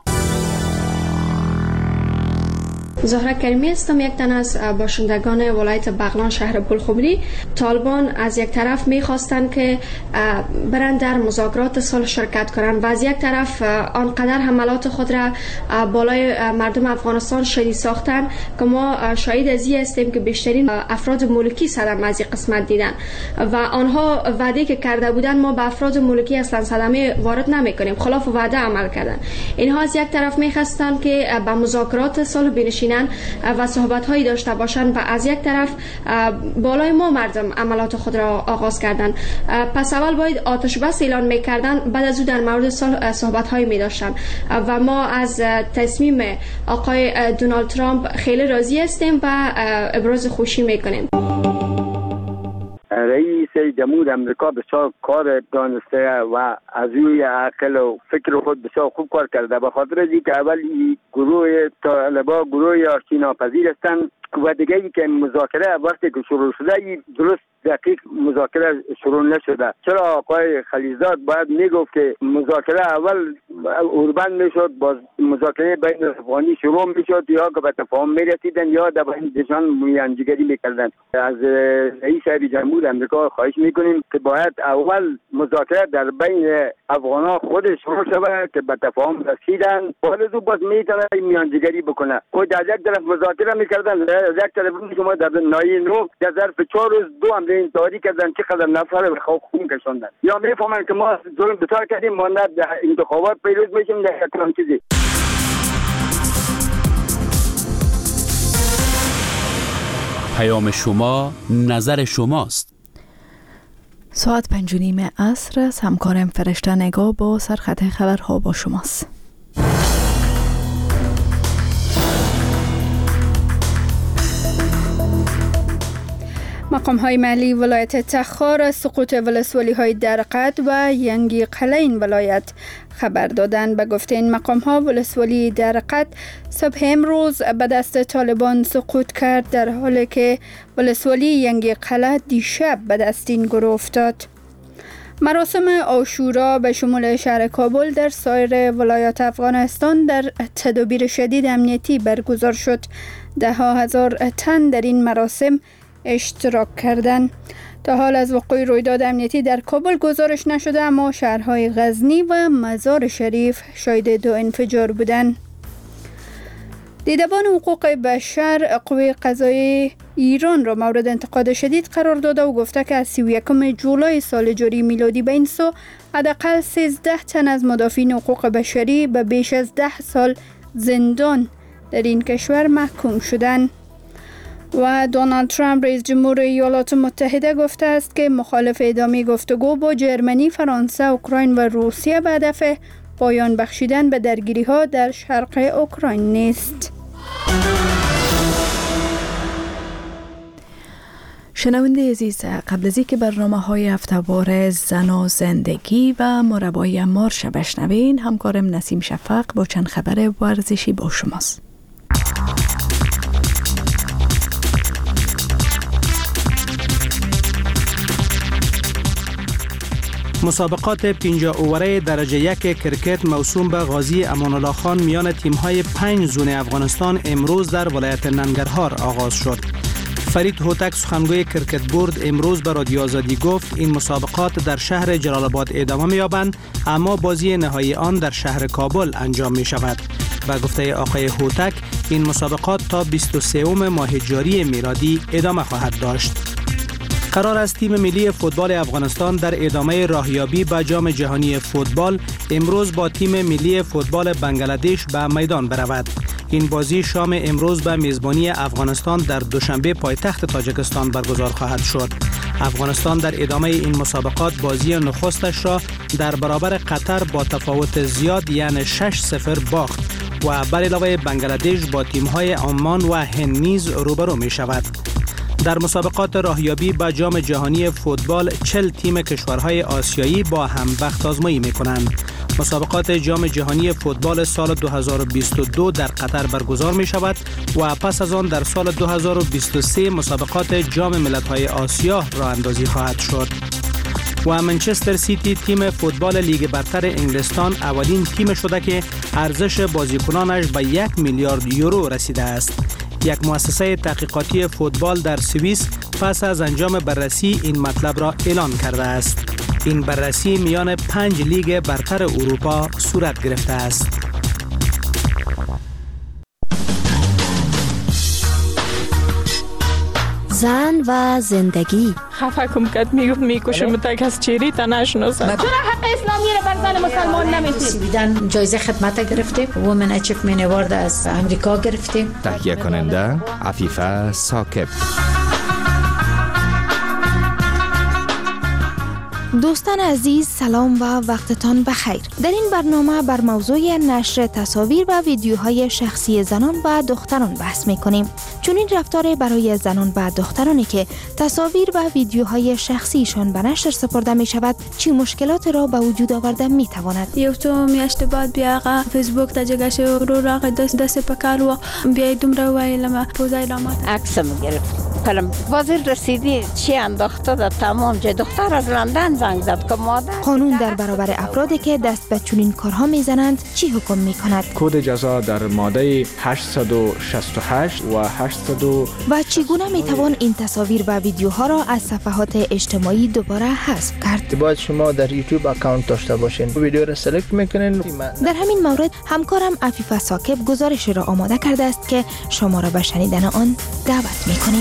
زهره کریمی هستم، یک تن از باشندگان ولایت بغلان شهر پلخمری. طالبان از یک طرف میخواستند که برند در مذاکرات صلح شرکت کنند و از یک طرف آنقدر حملات خود را بالای مردم افغانستان شدید ساختند که ما شاهد از این هستیم که بیشترین افراد ملکی صدمه از این قسمت دیدن و آنها وعده که کرده بودند ما به افراد ملکی اصلا صدمه وارد نمیکنیم، خلاف وعده عمل کردند. اینها از یک طرف میخواستند که به مذاکرات صلح بنشینند بشینن و صحبت هایی داشته باشند و از یک طرف بالای ما مردم عملات خود را آغاز کردند. پس اول باید آتش بس اعلان میکردن، بعد از او در مورد صحبت هایی می داشتن و ما از تصمیم آقای دونالد ترامپ خیلی راضی هستیم و ابراز خوشی میکنیم. رئیس جمهور امریکا بسیار کار دانسته و از روی عقل و فکر خود بسیار خوب کار کرده، به خاطر از اینکه اول گروه طالبا گروه آشتیناپذیر هستند و دیگه ای که مذاکره وقتی که شروع شده درست دقیق مذاکره شروع نشده. چرا آقای خلیزاد باید میگفت که مذاکره اول اوربند میشد، باز مذاکره بین افغانی شروع میشد یا که به تفاهم میرسیدن یا در بینشان میانجیگری میکردن. از رئیس جمهور امریکا خواهش میکنیم که باید اول مذاکره در بین افغانا خود شروع شود که به تفاهم رسیدن، بعد از او باز میتونه میانجیگری بکنه. خود در یک طرف مذاکره میکردن، یک طرف شما در نایه نو در ظرف چهار روز دو حمله انتحاری کردن، چقدر نفر به خواب خون کشاندن. یا میفهمن که ما ظلم بسیار کردیم، ما نه در انتخابات پیروز میشیم در یک چیزی. پیام شما، نظر شماست. ساعت پنج و نیم عصر است. همکارم فرشته نگاه با سرخط خبرها با شماست. مقام های محلی ولایت تخار سقوط ولسوالی های درقد و ینگی قلعین ولایت خبر دادند. به گفته این مقام ها ولسوالی درقد صبح امروز به دست طالبان سقوط کرد، در حالی که ولسوالی ینگی قلعه دیشب به دست این گروه افتاد. مراسم عاشورا به شمول شهر کابل در سایر ولایات افغانستان در تدابیر شدید امنیتی برگزار شد. ده ها هزار تن در این مراسم اشتراک کردند. تا حال از وقوع رویداد امنیتی در کابل گزارش نشده، اما شهرهای غزنی و مزار شریف شاهد دو انفجار بودند. دیدبان حقوق بشر قوه قضایی ایران را مورد انتقاد شدید قرار داده و گفته که از سی و یکم جولای سال جاری میلادی به این سو حداقل سیزده تن از مدافعین حقوق بشری به بیش از ده سال زندان در این کشور محکوم شدند. و دونالد ترامپ رئیس جمهور ایالات متحده گفته است که مخالف ادامه گفتگو با جرمنی، فرانسه، اوکراین و روسیه به هدف پایان بخشیدن به درگیری ها در شرق اوکراین نیست. شنونده عزیز، قبل از اینکه برنامه های هفته‌وار زن و زندگی و مربای مارش بشنوین، همکارم نسیم شفق با چند خبر ورزشی با شماست. مسابقات پنجاه اووره درجه یک کرکت موسوم به غازی امان الله خان میان تیم‌های پنج زون افغانستان امروز در ولایت ننگرهار آغاز شد. فرید هوتک سخنگوی کرکت بورد امروز به رادیو آزادی گفت این مسابقات در شهر جلال آباد ادامه می‌یابند، اما بازی نهایی آن در شهر کابل انجام می شود. و گفته آقای هوتک این مسابقات تا بیست و سوم ماه جاری میلادی ادامه خواهد داشت. قرار است تیم ملی فوتبال افغانستان در ادامه راهیابی به جام جهانی فوتبال امروز با تیم ملی فوتبال بنگلادش به میدان برود. این بازی شام امروز به میزبانی افغانستان در دوشنبه پایتخت تاجیکستان برگزار خواهد شد. افغانستان در ادامه این مسابقات بازی نخستش را در برابر قطر با تفاوت زیاد یعنی شش صفر باخت و بر علاوه بنگلادش با تیم‌های عمان و هند نیز روبرو می شود. در مسابقات راهیابی به جام جهانی فوتبال چهل تیم کشورهای آسیایی با هم بخت آزمایی می کنند. مسابقات جام جهانی فوتبال سال دو هزار و بیست و دو در قطر برگزار می شود و پس از آن در سال دو هزار و بیست و سه مسابقات جام ملت‌های آسیا راه اندازی خواهد شد. و منچستر سیتی تیم فوتبال لیگ برتر انگلستان اولین تیم شده که ارزش بازیکنانش به یک میلیارد یورو رسیده است. یک مؤسسه تحقیقاتی فوتبال در سوئیس پس از انجام بررسی این مطلب را اعلان کرده است. این بررسی میان پنج لیگ برتر اروپا صورت گرفته است. زن و زندگی. خفه کم کد میگفت میکشم تا کس چیری تا نشناسم. چرا حق اسلامی رو بر زن مسلمان نمیدید؟ سویدن جایزه خدمت گرفتیم. وومن اچیومنت اوارد از امریکا گرفتیم. تهیه کننده عفیفه ثاقب. دوستان عزیز سلام و وقتتان بخیر. در این برنامه بر موضوع نشر تصاویر و ویدیوهای شخصی زنان و دختران بحث می کنیم. چون این رفتار برای زنان و دخترانی که تصاویر و ویدیوهای شخصیشان به نشر سپرده می شود چی مشکلات را به وجود آورده می تواند؟ یو تو میاشت بعد بیا فیسبوک تا جگش رو را دست دست پکار و بیا دومره وایلم پوزای لامات عکس می گرفت. کلم وزیر رسیدی چی انداخته در تمام جای دختر از لندن زنگ زد که مادر. قانون در برابر افرادی که دست به چنین کارها میزنند چی حکم میکند؟ کد جزا در ماده هشتصد و شصت و هشت و هشتصد و چگونه میتوان این تصاویر و ویدیوها را از صفحات اجتماعی دوباره حذف کرد؟ باید شما در یوتیوب اکانت داشته باشین. ویدیو را سلکت میکنین. در همین مورد همکارم عفیفه ثاقب گزارش را آماده کرده است که شما را به شنیدن آن دعوت میکنیم.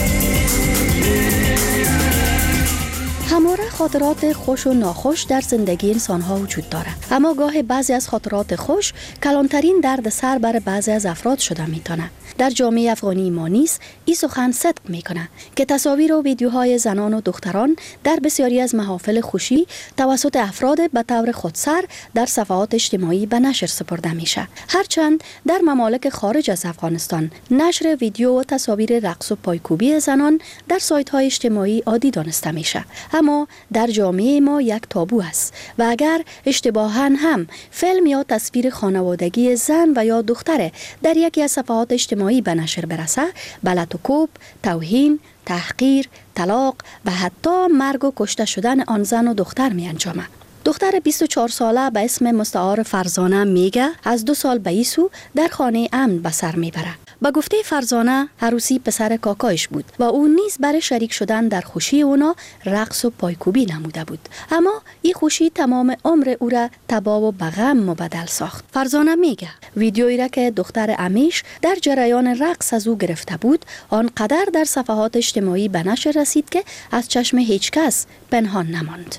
همواره خاطرات خوش و ناخوش در زندگی انسان ها وجود دارد، اما گاه بعضی از خاطرات خوش کلانترین درد سر بر بعضی از افراد شده میتونه. در جامعه افغانی ما نیز این سخن صدق میکنه که تصاویر و ویدیوهای زنان و دختران در بسیاری از محافل خوشی توسط افراد به طور خودسر در صفحات اجتماعی به نشر سپرده میشه. هرچند در ممالک خارج از افغانستان نشر ویدیو و تصاویر رقص و پایکوبی زنان در سایت های اجتماعی عادی دانسته میشه، اما در جامعه ما یک تابو است و اگر اشتباهاً هم فیلم یا تصویر خانوادگی زن و یا دختر در یکی از صفحات اجتماعی به نشر برسه، بلت و کوب، توهین، تحقیر، طلاق و حتی مرگ و کشته شدن آن زن و دختر می انجامه. دختر بیست و چهار ساله به اسم مستعار فرزانه میگه از دو سال به ایسو در خانه امن به سر میبره. با گفته فرزانه عروسی پسر کاکایش بود و او نیز برای شریک شدن در خوشی اونا رقص و پایکوبی نموده بود، اما این خوشی تمام عمر او را تباه و به غم مبدل ساخت. فرزانه میگه ویدیویی را که دختر امیش در جریان رقص از او گرفته بود آنقدر در صفحات اجتماعی به نشر رسید که از چشم هیچ کس پنهان نماند.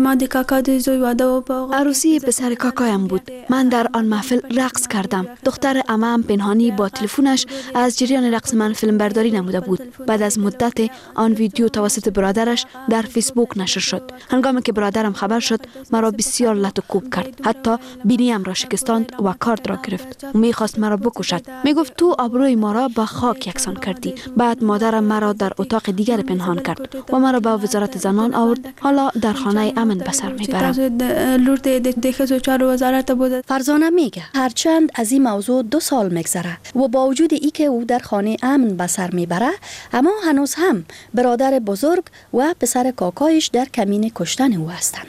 عروسی پسر کاکایم بود. من در آن محفل رقص کردم. دختر عمم پنهانی با تلفنش از جریان رقص من فیلم برداری نموده بود. بعد از مدت آن ویدیو توسط برادرش در فیسبوک نشر شد. هنگامی که برادرم خبر شد مرا بسیار لط و کوب کرد. حتی بینیم را شکستاند و کارت را گرفت. میخواست مرا بکشد. میگفت تو آبروی ما را به خاک یکسان کردی. بعد مادرم مرا در اتاق دیگر پنهان کرد و مرا به وزارت زنان آورد. حالا در خانه امن به سر میبرم. فرزانه میگه هرچند از این موضوع دو سال میگذره و با وجود ای که او در خانه امن به سر میبره، اما هنوز هم برادر بزرگ و پسر کاکایش در کمین کشتن او هستند.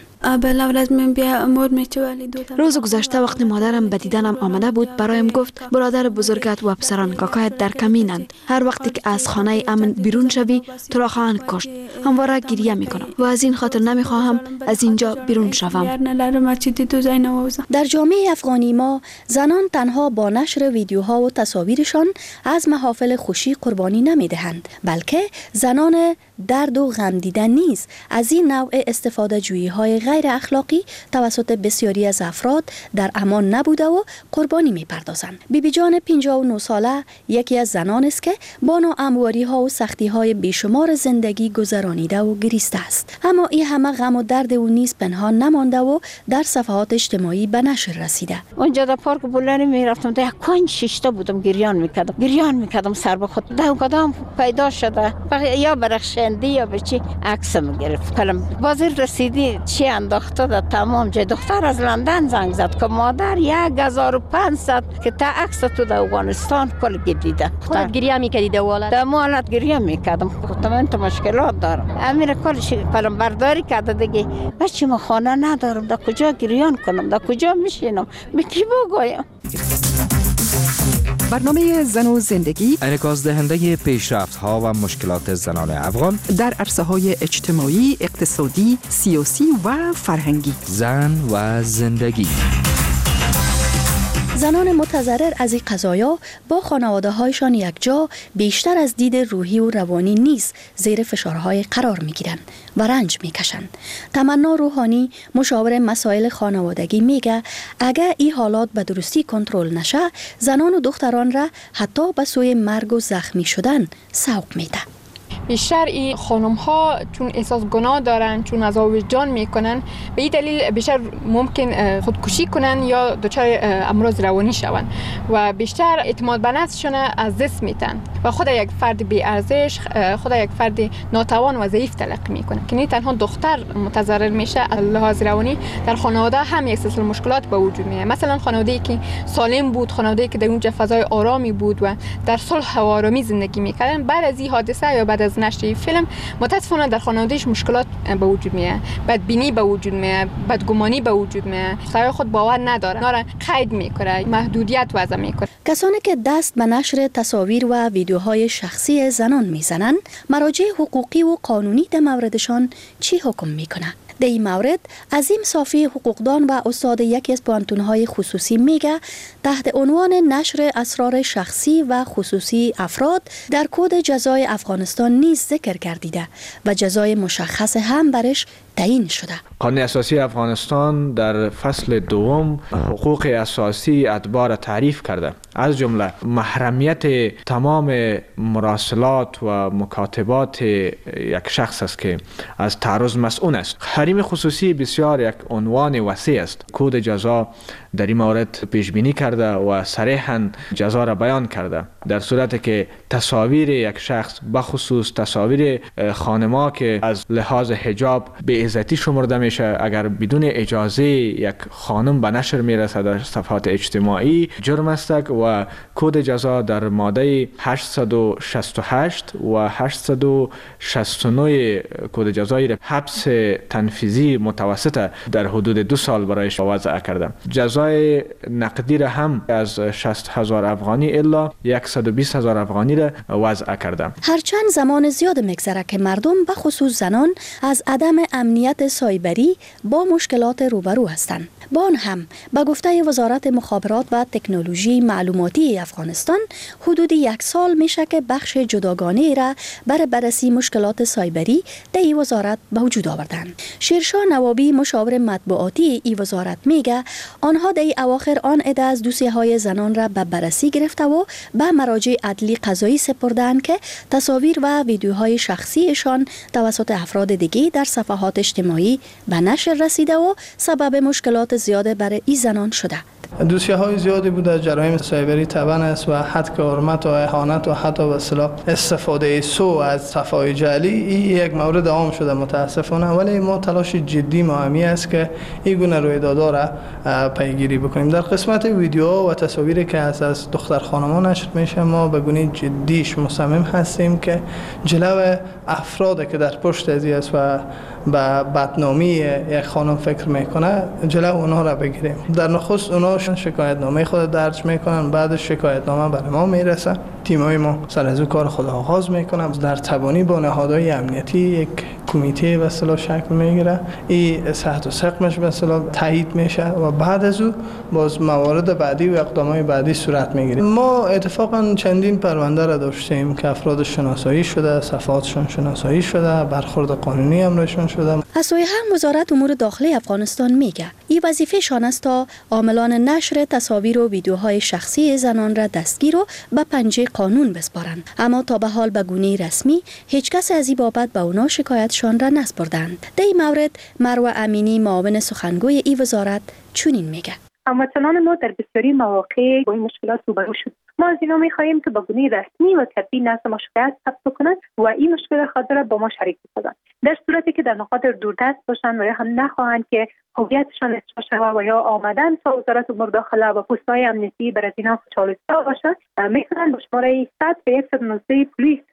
روز گذشته وقتی مادرم به دیدنم آمده بود برایم گفت برادر بزرگت و پسران کاکایت در کمینند. هر وقتی که از خانه امن بیرون شوی تو را خواهند کشت. همواره گریه میکنم و از این خاطر نمیخواهم از اینجا بیرون شوم. در جامعه افغانی ما زنان تنها با نشر ویدیوها و تصاویرشان از محافل خوشی قربانی نمیدهند، بلکه زنان درد و غم دیدن نیز از این نوع استفاده جویی های غیر اخلاقی توسط بسیاری از افراد در امان نبوده و قربانی می پردازند. بی بی جان پنجاه و نه ساله یکی از زنان است که با ناهمواری ها و سختی های بیشمار زندگی گذرانیده و گریسته است، اما این همه غم و درد او نیز پنهان نمانده و در صفحات اجتماعی به نشر رسیده. اونجا در پارک بولانی می رفتم در یک کنج شیشته بودم گریان میکردم گریان میکردم سر به خود در کدام پیدا شده یا برخشندی یا به چی عکس میگرفت. کلم بازی رسیدی چی انداخته در تمام جای دختر از لندن زنگ زد که مادر یک هزار و پانصد که تا عکس تو در افغانستان کل دیده. خودت گریه میکردی در والت؟ در والت گریه میکردم. گفتم من تو مشکلات دارم. امیر کلش فلم برداری کرده دیگه. بچه ما خانه ندارم. در کجا گریان کنم؟ در کجا میشینم؟ به کی بگویم؟ برنامه زن و زندگی انعکاس دهنده پیشرفت ها و مشکلات زنان افغان در عرصه های اجتماعی، اقتصادی، سیاسی و فرهنگی. زن و زندگی. زنان متضرر از این قضایا با خانواده هایشان یک جا بیشتر از دید روحی و روانی نیز زیر فشارهای قرار می گیرند و رنج می کشند. تمنا روحانی مشاور مسائل خانوادگی میگه اگر این حالات به درستی کنترل نشه زنان و دختران را حتی به سوی مرگ و زخمی شدن سوق میده. بیشتر این خانم ها چون احساس گناه دارن، چون عذاب وجدان میکنن، به این دلیل بیشتر ممکن خودکشی کنن یا دچار امراض روانی شون و بیشتر اعتماد به نفسشون از دست میدن و خود یک فرد بی ارزش، خود یک فرد ناتوان و ضعیف تلقی میکنه. که نه تنها دختر متضرر میشه از لحاظ روانی، در خانواده هم یک سلسله مشکلات به وجود میاد. مثلا خانواده‌ای که سالم بود، خانواده‌ای که در اونجا فضای آرامی بود و در صلح و آرامی زندگی میکردن، بعد از این حادثه یا بعد از نشر فیلم متاسفانه در خانوادهش مشکلات به وجود میاد، بدبینی به وجود میاد، بدگمانی به وجود میاد، سر خود باور نداره، ناره قید میکنه، محدودیت وضع میکنه. کسانی که دست به نشر تصاویر و ویدیوهای شخصی زنان میزنند، مراجع حقوقی و قانونی در موردشان چی حکم میکنه؟ در این مورد عظیم صافی حقوقدان و استاد یکی از پانتونهای خصوصی میگه تحت عنوان نشر اسرار شخصی و خصوصی افراد در کد جزای افغانستان نیز ذکر گردیده و جزای مشخص هم برش تعیین شده. قانون اساسی افغانستان در فصل دوم حقوق اساسی اتباع را تعریف کرده، از جمله محرمیت تمام مراسلات و مکاتبات یک شخص است که از تعرض مسئول است. حریم خصوصی بسیار یک عنوان وسیع است. کد جزا در این مورد پیش بینی کرده و صریحاً جزا را بیان کرده. در صورتی که تصاویر یک شخص، بخصوص تصاویر خانما که از لحاظ حجاب به عزتی شمرده میشه، اگر بدون اجازه یک خانم به نشر میرسه در صفحات اجتماعی، جرم است و کد جزا در ماده هشتصد و شصت و هشت و هشتصد و شصت و نه کد جزای حبس تنفیذی متوسط در حدود دو سال برایش وضع کرده. جزای نقدی را هم از شصت هزار افغانی الا صد و بیست هزار افغانی را وضع کرده. هرچند زمان زیاد میگذره که مردم به خصوص زنان از عدم امنیت سایبری با مشکلات روبرو هستند. با آن هم به گفته وزارت مخابرات و تکنولوژی معلوماتی افغانستان حدود یک سال میشه که بخش جداگانه را برای بررسی مشکلات سایبری در این وزارت به وجود آوردند. شیرشاه نوابی مشاور مطبوعاتی این وزارت میگه آنها در این اواخر آن عده از دوسیه های زنان را به بررسی گرفته و به مراجع عدلی قضایی سپردند که تصاویر و ویدیوهای شخصیشان توسط افراد دیگه در صفحات اجتماعی به نشر رسیده و سبب مشکلات زیاده برای این زنان شده. دوسیه های زیادی بود از جرایم سایبری طبعا است و حد که حرمت و اهانت و حتی به اصطلاح استفاده سو از صفحات جعلی این یک مورد عام شده متاسفانه، ولی ما تلاش جدی مهمی است که این گونه رویدادها را پیگیری بکنیم. در قسمت ویدیوها و تصاویری که از از دختر خانمان نشر میشه ما به گونه جدیش مصمم هستیم که جلو افراد که در پشت از است و به بدنامی یک خانم فکر میکنه جلو اونها را بگیریم. در نخست اونها شکایت نامه خود درج میکنن، بعد شکایت نامه برای ما میرسه، تیمای ما سر از کار خود آغاز میکنن، در تبانی با نهادهای امنیتی یک کمیته به اصطلاح شکل میگیره، این صحت و سقمش به اصطلاح تایید میشه و بعد از او باز موارد بعدی و اقدامات بعدی صورت میگیره. ما اتفاقا چندین پرونده را داشتیم که افراد شناسایی شده، صفحاتشون شناسایی شده، برخورد قانونی امرشون شده. از سوی هم وزارت امور داخلی افغانستان میگه این وظیفه شان است تا عاملان نشر تصاویر و ویدیوهای شخصی زنان را دستگیر و به پنجه قانون بسپارند، اما تا به حال به گونه رسمی هیچ کس از این بابت به اونا شکایتشان را نسپردند. در این مورد مروه امینی معاون سخنگوی این وزارت چنین میگه: هموطنان ما در بسیاری مواقع با این مشکلات روبرو شد. ما از اینا می‌خواهیم که به گونه رسمی و کتبی نزد ما شکایت ثبت کنند و این مشکل خود را با ما شریک کنند. در صورتی که در نقاط دوردست باشند و یا هم نخواهند که هویتشان اثبات شود و یا آمدن تا وزارت امور داخله و پست‌های امنیتی بر از اینا چالش‌ها باشند، می‌تونند با شماره صد و صد و نوزده پلیس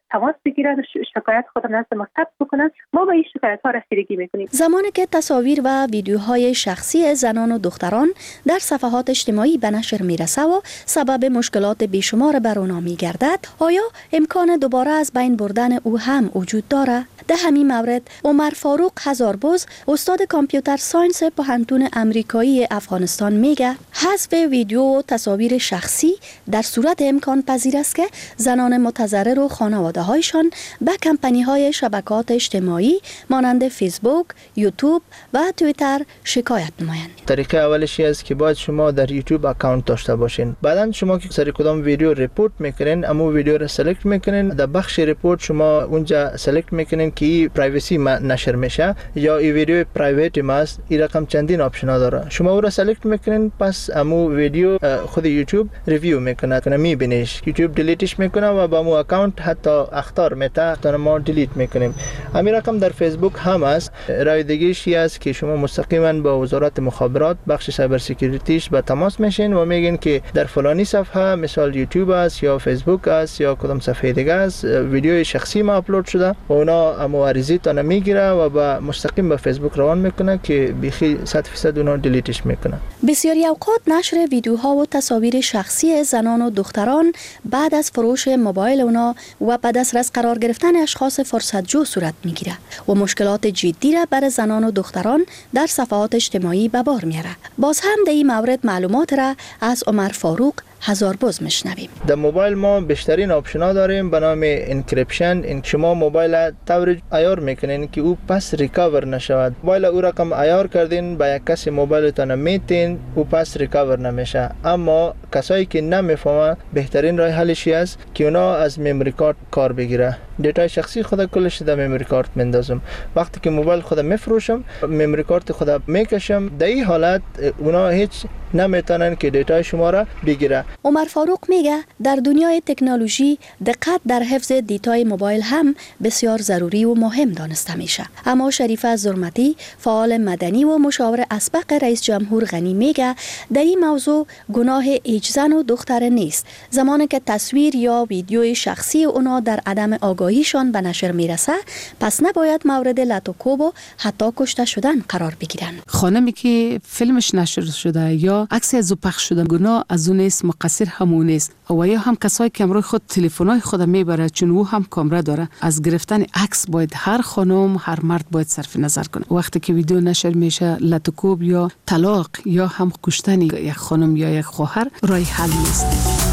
تماس بگیرن و شکایت خود نزد ما ثبت بکنن. ما به این شکایت ها رسیدگی میکنیم. زمانی که تصاویر و ویدیوهای شخصی زنان و دختران در صفحات اجتماعی به نشر میرسه و سبب مشکلات بیشمار بر اونا میگردد، آیا امکان دوباره از بین بردن او هم وجود داره؟ در همین مورد عمر فاروق هزاربز، استاد کامپیوتر ساینس پوهنتون امریکایی افغانستان میگه حذف ویدیو و تصاویر شخصی در صورت امکان پذیر است که زنان متضرر و خانواده هایشان به کمپانی های شبکات اجتماعی مانند فیسبوک، یوتیوب و توییتر شکایت نمایند. طریقه اولش است که باید شما در یوتیوب اکانت داشته باشین. بعداً شما که سر کدام ویدیو ریپورت میکنین، اما ویدیو را سلکت میکنین، در بخش ریپورت شما اونجا سلکت میکنین که پرایوسی نشر میشه یا این ویدیو پرایوت ماست. این رقم چندین آپشن داره، شما او را سلکت میکنین، پس امو ویدیو خود یوتیوب ریویو میکنه، کنه میبینیش، یوتیوب دیلیتش میکنه و با مو اکانت حتی اختار میته تا ما دیلیت میکنیم. همین رقم در فیسبوک هم است. راه دیگه‌ش است که شما مستقیما با وزارت مخابرات بخش سایبر سکیوریتیش به تماس میشین و میگین که در فلانی صفحه مثال یوتیوب است یا فیسبوک است یا کدام صفحه دیگه است ویدیو شخصی ما آپلود شده و اونا امو عریضی تا میگیره و با مستقیم به فیسبوک روان میکنه که بیخی صد درصد اونا دیلیتش میکنه. بسیاری اوقات نشر ویدیوها و تصاویر شخصی زنان و دختران بعد از فروش موبایل اونا و به دسترس قرار گرفتن اشخاص فرصتجو صورت میگیره و مشکلات جدی را برای زنان و دختران در صفحات اجتماعی به بار میاره. باز هم در این مورد معلومات را از عمر فاروق هزاربز میشنویم. در موبایل ما بیشترین آپشن ها داریم به نام انکریپشن. این شما موبایل طور عیار میکنین که او پس ریکاور نشود. موبایل او رقم عیار کردین با یک کسی موبایلتون میتین او پس ریکاور نمیشه. اما کسایی که نمیفهمه بهترین راه حلش است که اونا از مموری کارت کار بگیره. دیتای شخصی خود کلش در مموری کارت مندازم. وقتی که موبایل خود میفروشم مموری کارت خود میکشم. در این حالت اونا هیچ نمیتونن که دیتای شما را بگیره. عمر فاروق میگه در دنیای تکنولوژی دقت در حفظ دیتای موبایل هم بسیار ضروری و مهم دانسته میشه. اما شریفه زرمتی، فعال مدنی و مشاور اسبق رئیس جمهور غنی میگه در این موضوع گناه هیچ زن و دختر نیست. زمانی که تصویر یا ویدیوی شخصی اونا در عدم آگاهیشان به نشر میرسه، پس نباید مورد لطوکوب و حتی کشته شدن قرار بگیرن. خانمی که فیلمش نشر شده یا عکس از او پخش شده گناه از اون نیست، مقصر همون نیست. و یا هم کسایی که امروز خود تلفن‌های خود میبره چون او هم کامera داره، از گرفتن عکس باید هر خانم هر مرد باید صرف نظر کنه. وقتی که ویدیو نشر میشه لطوکوب یا طلاق یا هم کشتن یک خانم یا یک خواهر راه حل نیست.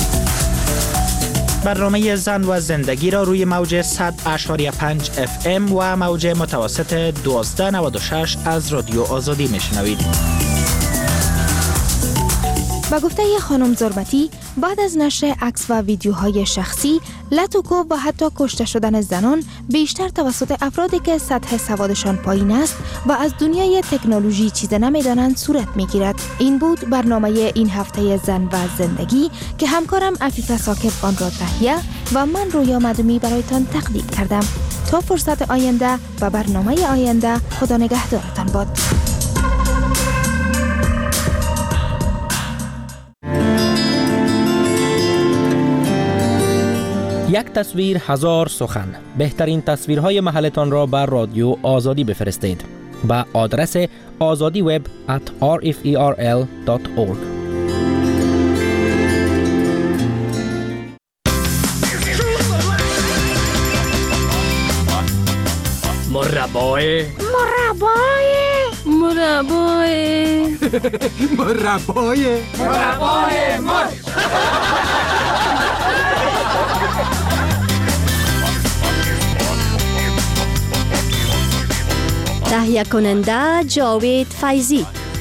برنامه زن و زندگی را روی موج صد اشاری پنج اف ام و موج متوسط دوازده نود و شش از رادیو آزادی میشنوید. با گفته خانم زرمتی، بعد از نشر عکس و ویدیوهای شخصی، لطوکوب و حتی کشته شدن زنان بیشتر توسط افرادی که سطح سوادشان پایین است و از دنیای تکنولوژی چیز نمیدانند صورت میگیرد. این بود برنامه این هفته زن و زندگی که همکارم عفیفه ساکب آن را تهیه و من رویا مدومی برایتان تقدیم کردم. تا فرصت آینده و برنامه آینده، خدا نگهدارتان باد. یک تصویر هزار سخن. بهترین تصویرهای محلتان را بر رادیو آزادی بفرستید با آدرس آزادی وب ات آر اف ای آر ال دات اورگ. مربای مربای مربای مربای مربای مار. تهیه کننده جاوید فیضی.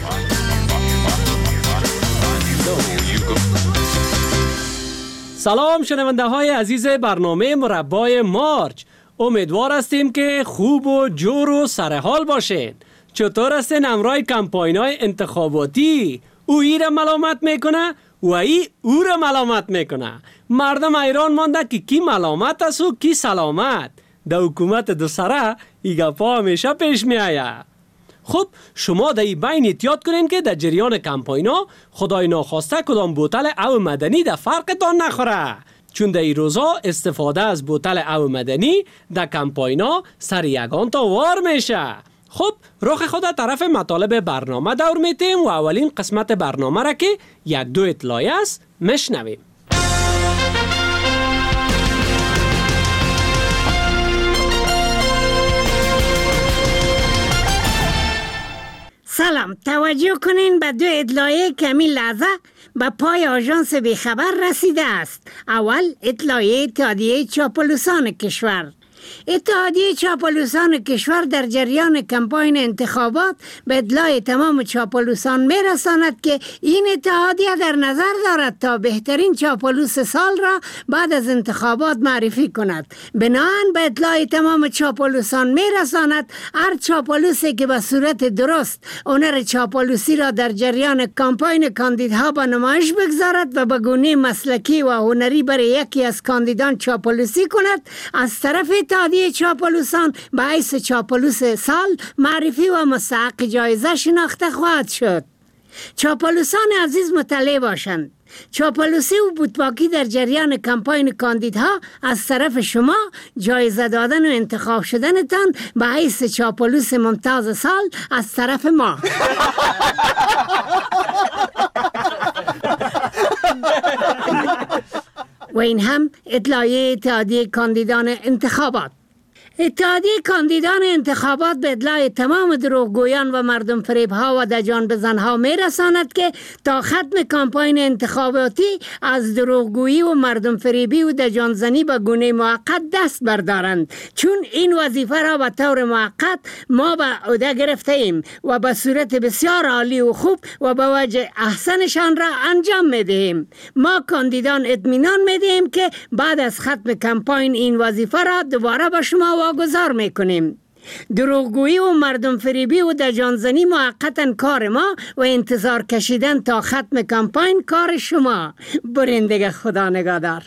سلام شنونده های عزیز برنامه مربای مارچ. امیدوار هستیم که خوب و جور و سرحال باشین. چطور هستین امرای کمپاین های انتخاباتی؟ او ای را ملامت میکنه و ای او را ملامت میکنه. مردم ایران مانده که کی ملامت است و کی سلامت. در حکومت دو سره ای گپا همیشه پیش می آید. خب شما در این بین احتیاط کنین که در جریان کمپاینا خدای ناخواسته کدام بوتل او مدنی در فرقتان نخوره. چون در این روزا استفاده از بوتل او مدنی در کمپاینا سر یگان تا وار میشه. خب رخ خود طرف مطالب برنامه دور میتیم و اولین قسمت برنامه را که یک دو اطلاعی است مشنویم. سلام، توجه کنین به دو اطلاعیه که همین لحظه به پای آژانس بیخبر رسیده است. اول اطلاعیه اتحادیه چاپلوسان کشور. اتحادیه چاپلوسان کشور در جریان کمپاین انتخابات به اطلاع تمام چاپلوسان میرساند که این اتحادیه در نظر دارد تا بهترین چاپلوس سال را بعد از انتخابات معرفی کند. بناهن به اطلاع تمام چاپلوسان میرساند هر چاپلوسی که به صورت درست هنر چاپلوسی را در جریان کمپاین کاندیدها به نمایش بگذارد و به گونه مسلکی و هنری برای یکی از کاندیدان چاپلوسی کند، از طرف اتحادیه چاپلوسان به حیث چاپلوس سال معرفی و مستحق جایزه شناخته خواهد شد. چاپلوسان عزیز مطلع باشند. چاپلوسی و بوتپاکی در جریان کمپاین کاندیدها از طرف شما جایزه دادن و انتخاب شدنتان به حیث چاپلوس ممتاز سال از طرف ما. و این هم اطلاعیه اتحادیه کاندیدان انتخابات. اتحادیه کاندیدان انتخابات به اطلاع تمام دروغگویان و مردم فریبها و دجان بزنها می رساند که تا ختم کمپاین انتخاباتی از دروغگویی و مردم فریبی و دجان زنی به گونه موقت دست بردارند، چون این وظیفه را به طور موقت ما به عهده گرفته ایم و به صورت بسیار عالی و خوب و به وجه احسنشان را انجام می دهیم. ما کاندیدان اطمینان می دهیم که بعد از ختم کمپاین این وظیفه را دوباره به شما واگذار میکنیم. دروغگویی و مردم فریبی و دجانزنی موقتا کار ما و انتظار کشیدن تا ختم کمپاین کار شما. برندگه خدا نگهدار.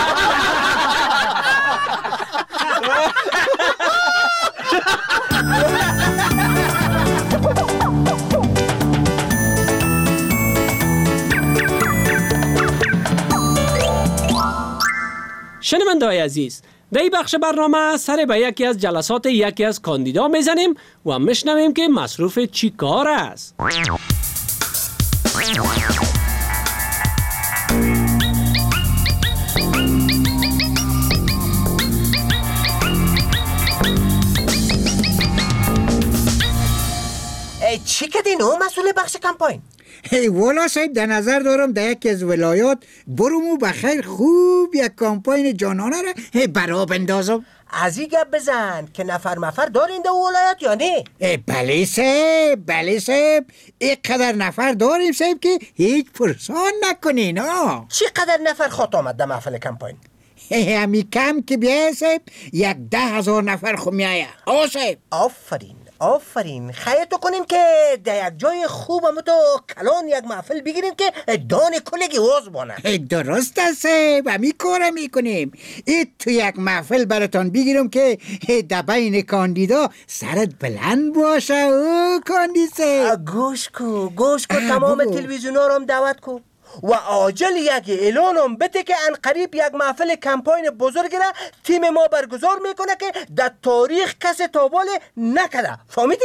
شنونده‌های عزیز، در این بخش برنامه سر به یکی از جلسات یکی از کاندیدا میزنیم و میشنویم که مصروف چی کار است. چی کدین او مسئول بخش کمپاین؟ هی والا صاحب، در نظر دارم در یکی از ولایات برومو بخیر خوب یک کمپاین جانانه را برا بندازم. از این گپ بزن که نفر مفر دارین در ولایت یا نه؟ بله صاحب، بله صاحب، اینقدر نفر داریم صاحب که هیچ پرسان نکنین. ها چی قدر نفر خط آمد در محفل کمپاین؟ همی کم که بیای صاحب یک ده هزار نفر خو میایه. آه صاحب، آفرین آفرین. خیاطو کنیم که در یک جای خوب همو تو کلان یک محفل بگیریم که دان کلگی وز بانه. درست است صاحب، همی کارم میکنیم. این تو یک محفل براتان بگیرم که در بین کاندیدا سرت بلند باشه. او کاندید صاحب، گوش کو گوش کو تمام تلویزیون ها رو هم دعوت کو و عاجل یک اعلان هم بده که ان قریب یک محفل کمپاین بزرگ را تیم ما برگزار میکنه که در تاریخ کس تابال نکده. فهمیدی؟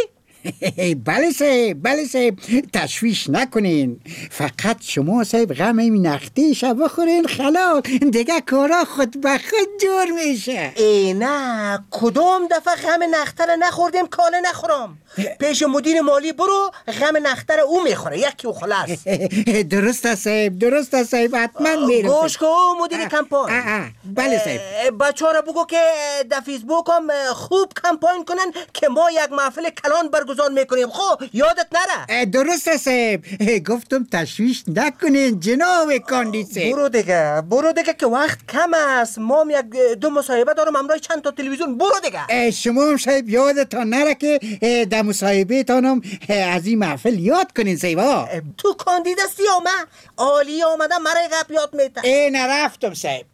بله صاحب، بله صاحب، تشویش نکنین. فقط شما صاحب غم این نختیش بخورین خلاص، دیگه کارا خود به خود جور میشه. ای نه، کدام دفعه غم نخته را نخوردیم کاله نخورم. پیش مدیر مالی برو، غم نخته را او میخوره، یکی و خلاص. درست است صاحب، درست است صاحب، حتما میرم. گوش کو مدیر کمپاین. بله صاحب. بچه ها را بگو که در فیسبوک هم خوب کمپاین کنن که ما یک محفل کلان برگزار میکنیم. خب یادت نره. درست است صاحب، گفتم تشویش نکنین جناب کاندید صاحب. برو دیگه، برو دیگه که وقت کم است. ما یک دو مصاحبه دارم همراه چند تا تلویزیون. برو دیگه. شما هم صاحب یادتان نره که در مصاحبه تانم از این محفل یاد کنین صاحب. تو کاندید هستی یا من؟ عالی آمدم مرای گپ یاد میتن. ای نرفتم صاحب.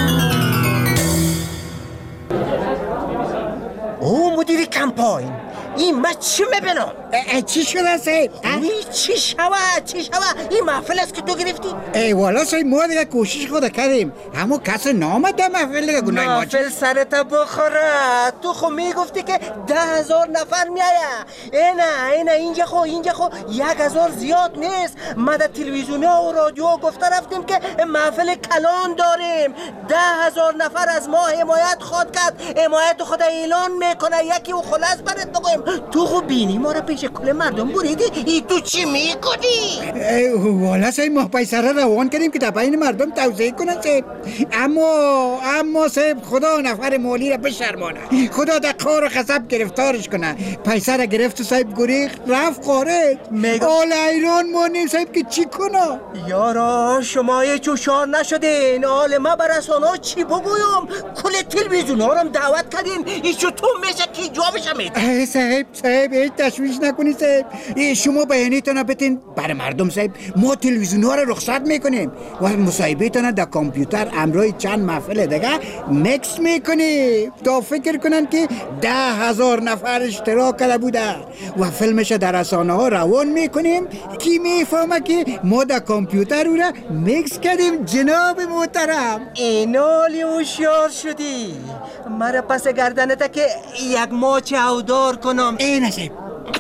او مدیر کمپاین، این ما چی میبینم؟ چی شده سید؟ وی چی شوه چی شوه این محفل است که تو گرفتی؟ ای والا سید ما دیگه کوشش خود کردیم اما کس نامده محفل دیگه گناه ما محفل سرت بخوره. تو خو میگفتی که ده هزار نفر میایه. اینا اینا اینجا خو اینجا خو یک هزار زیاد نیست. ما در تلویزیون ها و رادیو گفته رفتیم که محفل کلان داریم. ده هزار نفر از ما حمایت خود کرد. حمایت خود اعلان میکنه یکی و خلاص برات بگویم. تو خو بینی ما را پیش کل مردم بریدی. ای تو چی میکنی؟ والا سید ما پیسره روان کردیم که در بین مردم توضیح کنن سید. اما اما سید خدا نفر مالی را بشرمانه. خدا در قار و خصب گرفتارش کنه. پیسره گرفت و سید گریخ رفت خارج. آل ایران مانیم سید که چی کنه؟ یارا شما یه چوشار نشدین. آل ما برسانا چی بگویم؟ کل تلویزیون ها رو دعوت کردین. این چطور میشه که جوابش میده؟ صاحب صاحب هیچ تشویش نکنی صاحب. شما بیانیتون بتین برای مردم صاحب. ما تلویزیون ها رو رخصت میکنیم و مصاحبهتون در کامپیوتر امروی چند محفل دیگه مکس میکنیم تا فکر کنن که ده هزار نفر اشتراک کرده بوده و فیلمش در رسانه ها روان میکنیم. کی میفهمه که ما در کامپیوتر او را مکس کردیم جناب محترم. اینالی هوشیار شدی. مرا پس گردنت که یک ماچ اودار کنم. این است.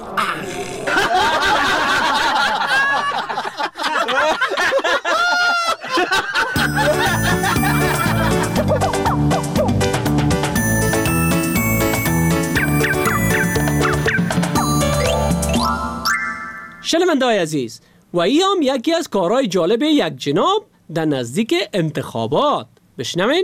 شنونده‌های عزیز و این هم یکی از کارهای جالب یک جناب در نزدیک انتخابات. بشنوین؟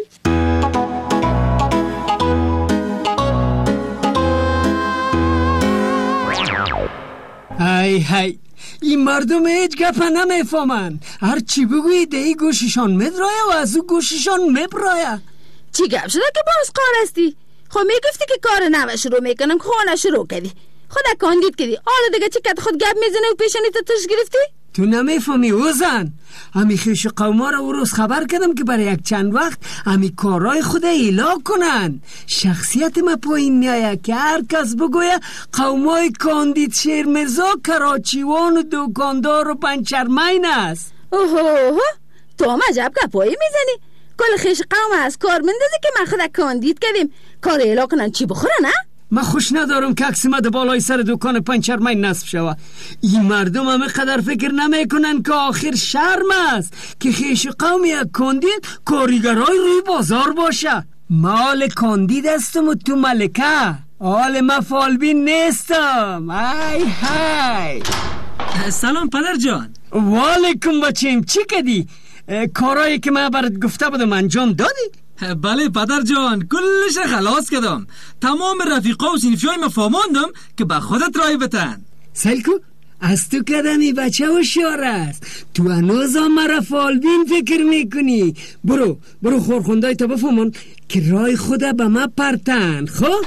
های های این مردم هیچ گپ نمیفهمن. هر چی بگویی دهی گوششان مدرایه و از او گوششان مبرایه. چی گپ شده که باز کار هستی؟ خب میگفتی که کار نو شروع میکنم خونه شروع کردی. خدا کاندید کردی. حالا دیگه چی کت خود گپ میزنه و پیشانی تو تش گرفتی؟ تو نمیفهمی اوزن. همی خیش قوما را او روز خبر کردم که برای یک چند وقت همی کارهای خود ایلا کنن. شخصیت ما پایین میایه که هر کس بگویه قومای کاندید شیرمرزا کراچیوان و دوکاندار و پنچرمین است. اوه تو هم عجب گپایی میزنی. کل خیش قوم از کار مندازی که من خود کاندید کردیم کار ایلا کنن چی بخوره نه؟ من خوش ندارم که عکس ما در بالای سر دکان پنچرمین نصب شوه. این مردم همه قدر فکر نمی کنن که آخر شرم است که خیش قوم یک کاندید کاریگرای روی بازار باشه. مال کاندید استم و تو ملکه. حال ما فالبین نیستم. ای های سلام پدر جان. والیکم بچیم چی کدی؟ کارایی که من برات گفته بودم انجام دادی؟ بله پدر جان کلش خلاص کردم. تمام رفیقا و سینفی های ما فهماندم که به خودت رای بتن. سلکو از تو کدمی بچه و شار است. تو هنوز هم مرا فالبین فکر میکنی. برو برو خورخوندای تا بفهمون که رای خود به ما پرتن. خب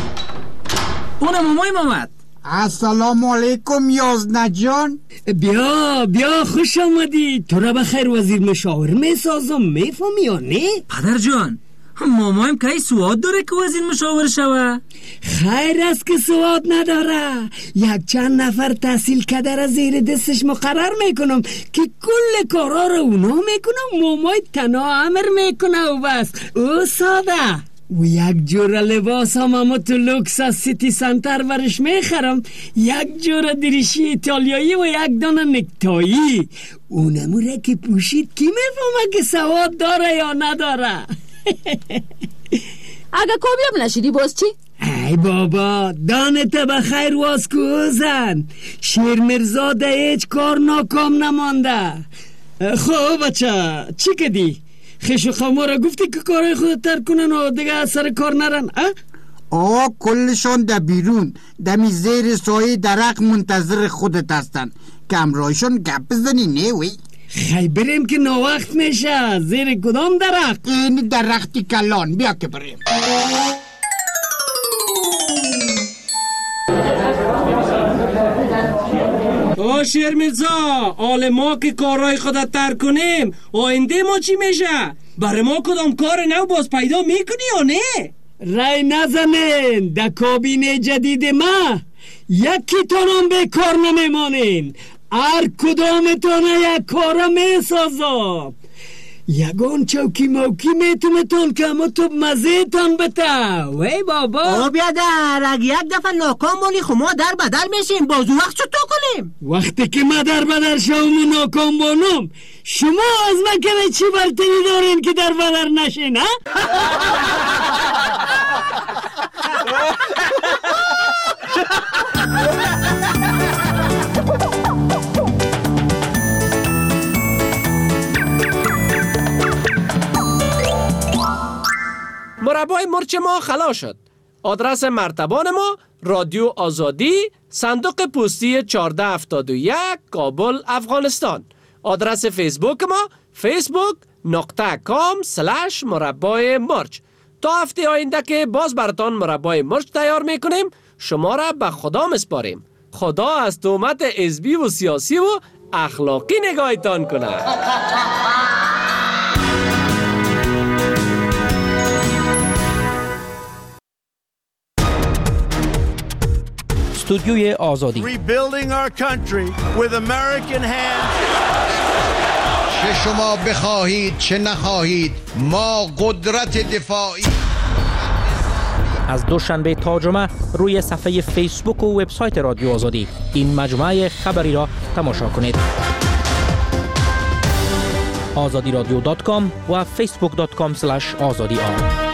اونم مامای مامد. السلام علیکم یازده جان. بیا بیا خوش آمدی. تو را بخیر وزیر مشاور میسازم میفهمی یا نه؟ پدر جان مامایم که سواد داره که وزیر مشاور شوه؟ خیر است که سواد نداره. یک چند نفر تحصیل کرده را زیر دستش مقرر میکنم که کل کارا را اونا میکنم. مامای تنها امر میکنه و بس. او ساده و یک جور لباس هم اما تو لوکس از سیتی سنتر برش میخرم. یک جور دریشی ایتالیایی و یک دانه نکتایی. اونموره که پوشید کی میفهمه که سواد داره یا نداره. اگه کامیاب نشدی باز چی؟ ای بابا دانت بخیر واس کوزن. شیرمرزا ده هیچ کار ناکام نمانده. خب بچه چی کدی؟ خیش و خواما را گفتی که کارهای خود ترک کنن و دیگه سر کار نرن. آه کلشان در بیرون دمی زیر سایه درخت منتظر خودت هستن که امرایشان گپ بزنی نه وی؟ خی بریم که ناوقت میشه. زیر کدام درخت؟ این درختی کلان. بیا که بریم. او شیرمرزا آل ما که کارهای خودت ترک کنیم آینده ما چی میشه؟ برای ما کدام کار نو باز پیدا میکنی یا نه؟ رای نزنین در کابینه جدید ما یکی تانم به کار نمیمانین، هر کدامتان یک کارا میسازم. یگان چوکی موکی میتونه تون که اما تو مزه تان بته. وی بابا آه بیادر، اگه یک دفعه ناکام بونی خب ما در بدل میشیم، بازو وقت چطور کنیم؟ وقتی که ما در بدل شوم و ناکام بونم، شما از من که چی برتری دارین که در بدل نشین ها؟ مربای مرچ ما خلاص شد. آدرس مرتبان ما رادیو آزادی، صندوق پستی چهارده هفتاد و یک، کابل، افغانستان. آدرس فیسبوک ما فیسبوک نقطه کام سلش مربای مرچ. تا هفته آینده که باز براتان مربای مرچ تیار میکنیم، شما را به خدا مسپاریم. خدا از تهمت حزبی و سیاسی و اخلاقی نگاهتان کنه. استودیوی آزادی. Rebuilding our country with American hands. چه شما بخواهید چه نخواهید، ما قدرت دفاعی. از دوشنبه تا جمعه روی صفحه فیسبوک و وبسایت رادیو آزادی این مجموعه خبری را تماشا کنید. آزادی رادیو دات کام و فیسبوک دات کام سلش آزادی آر.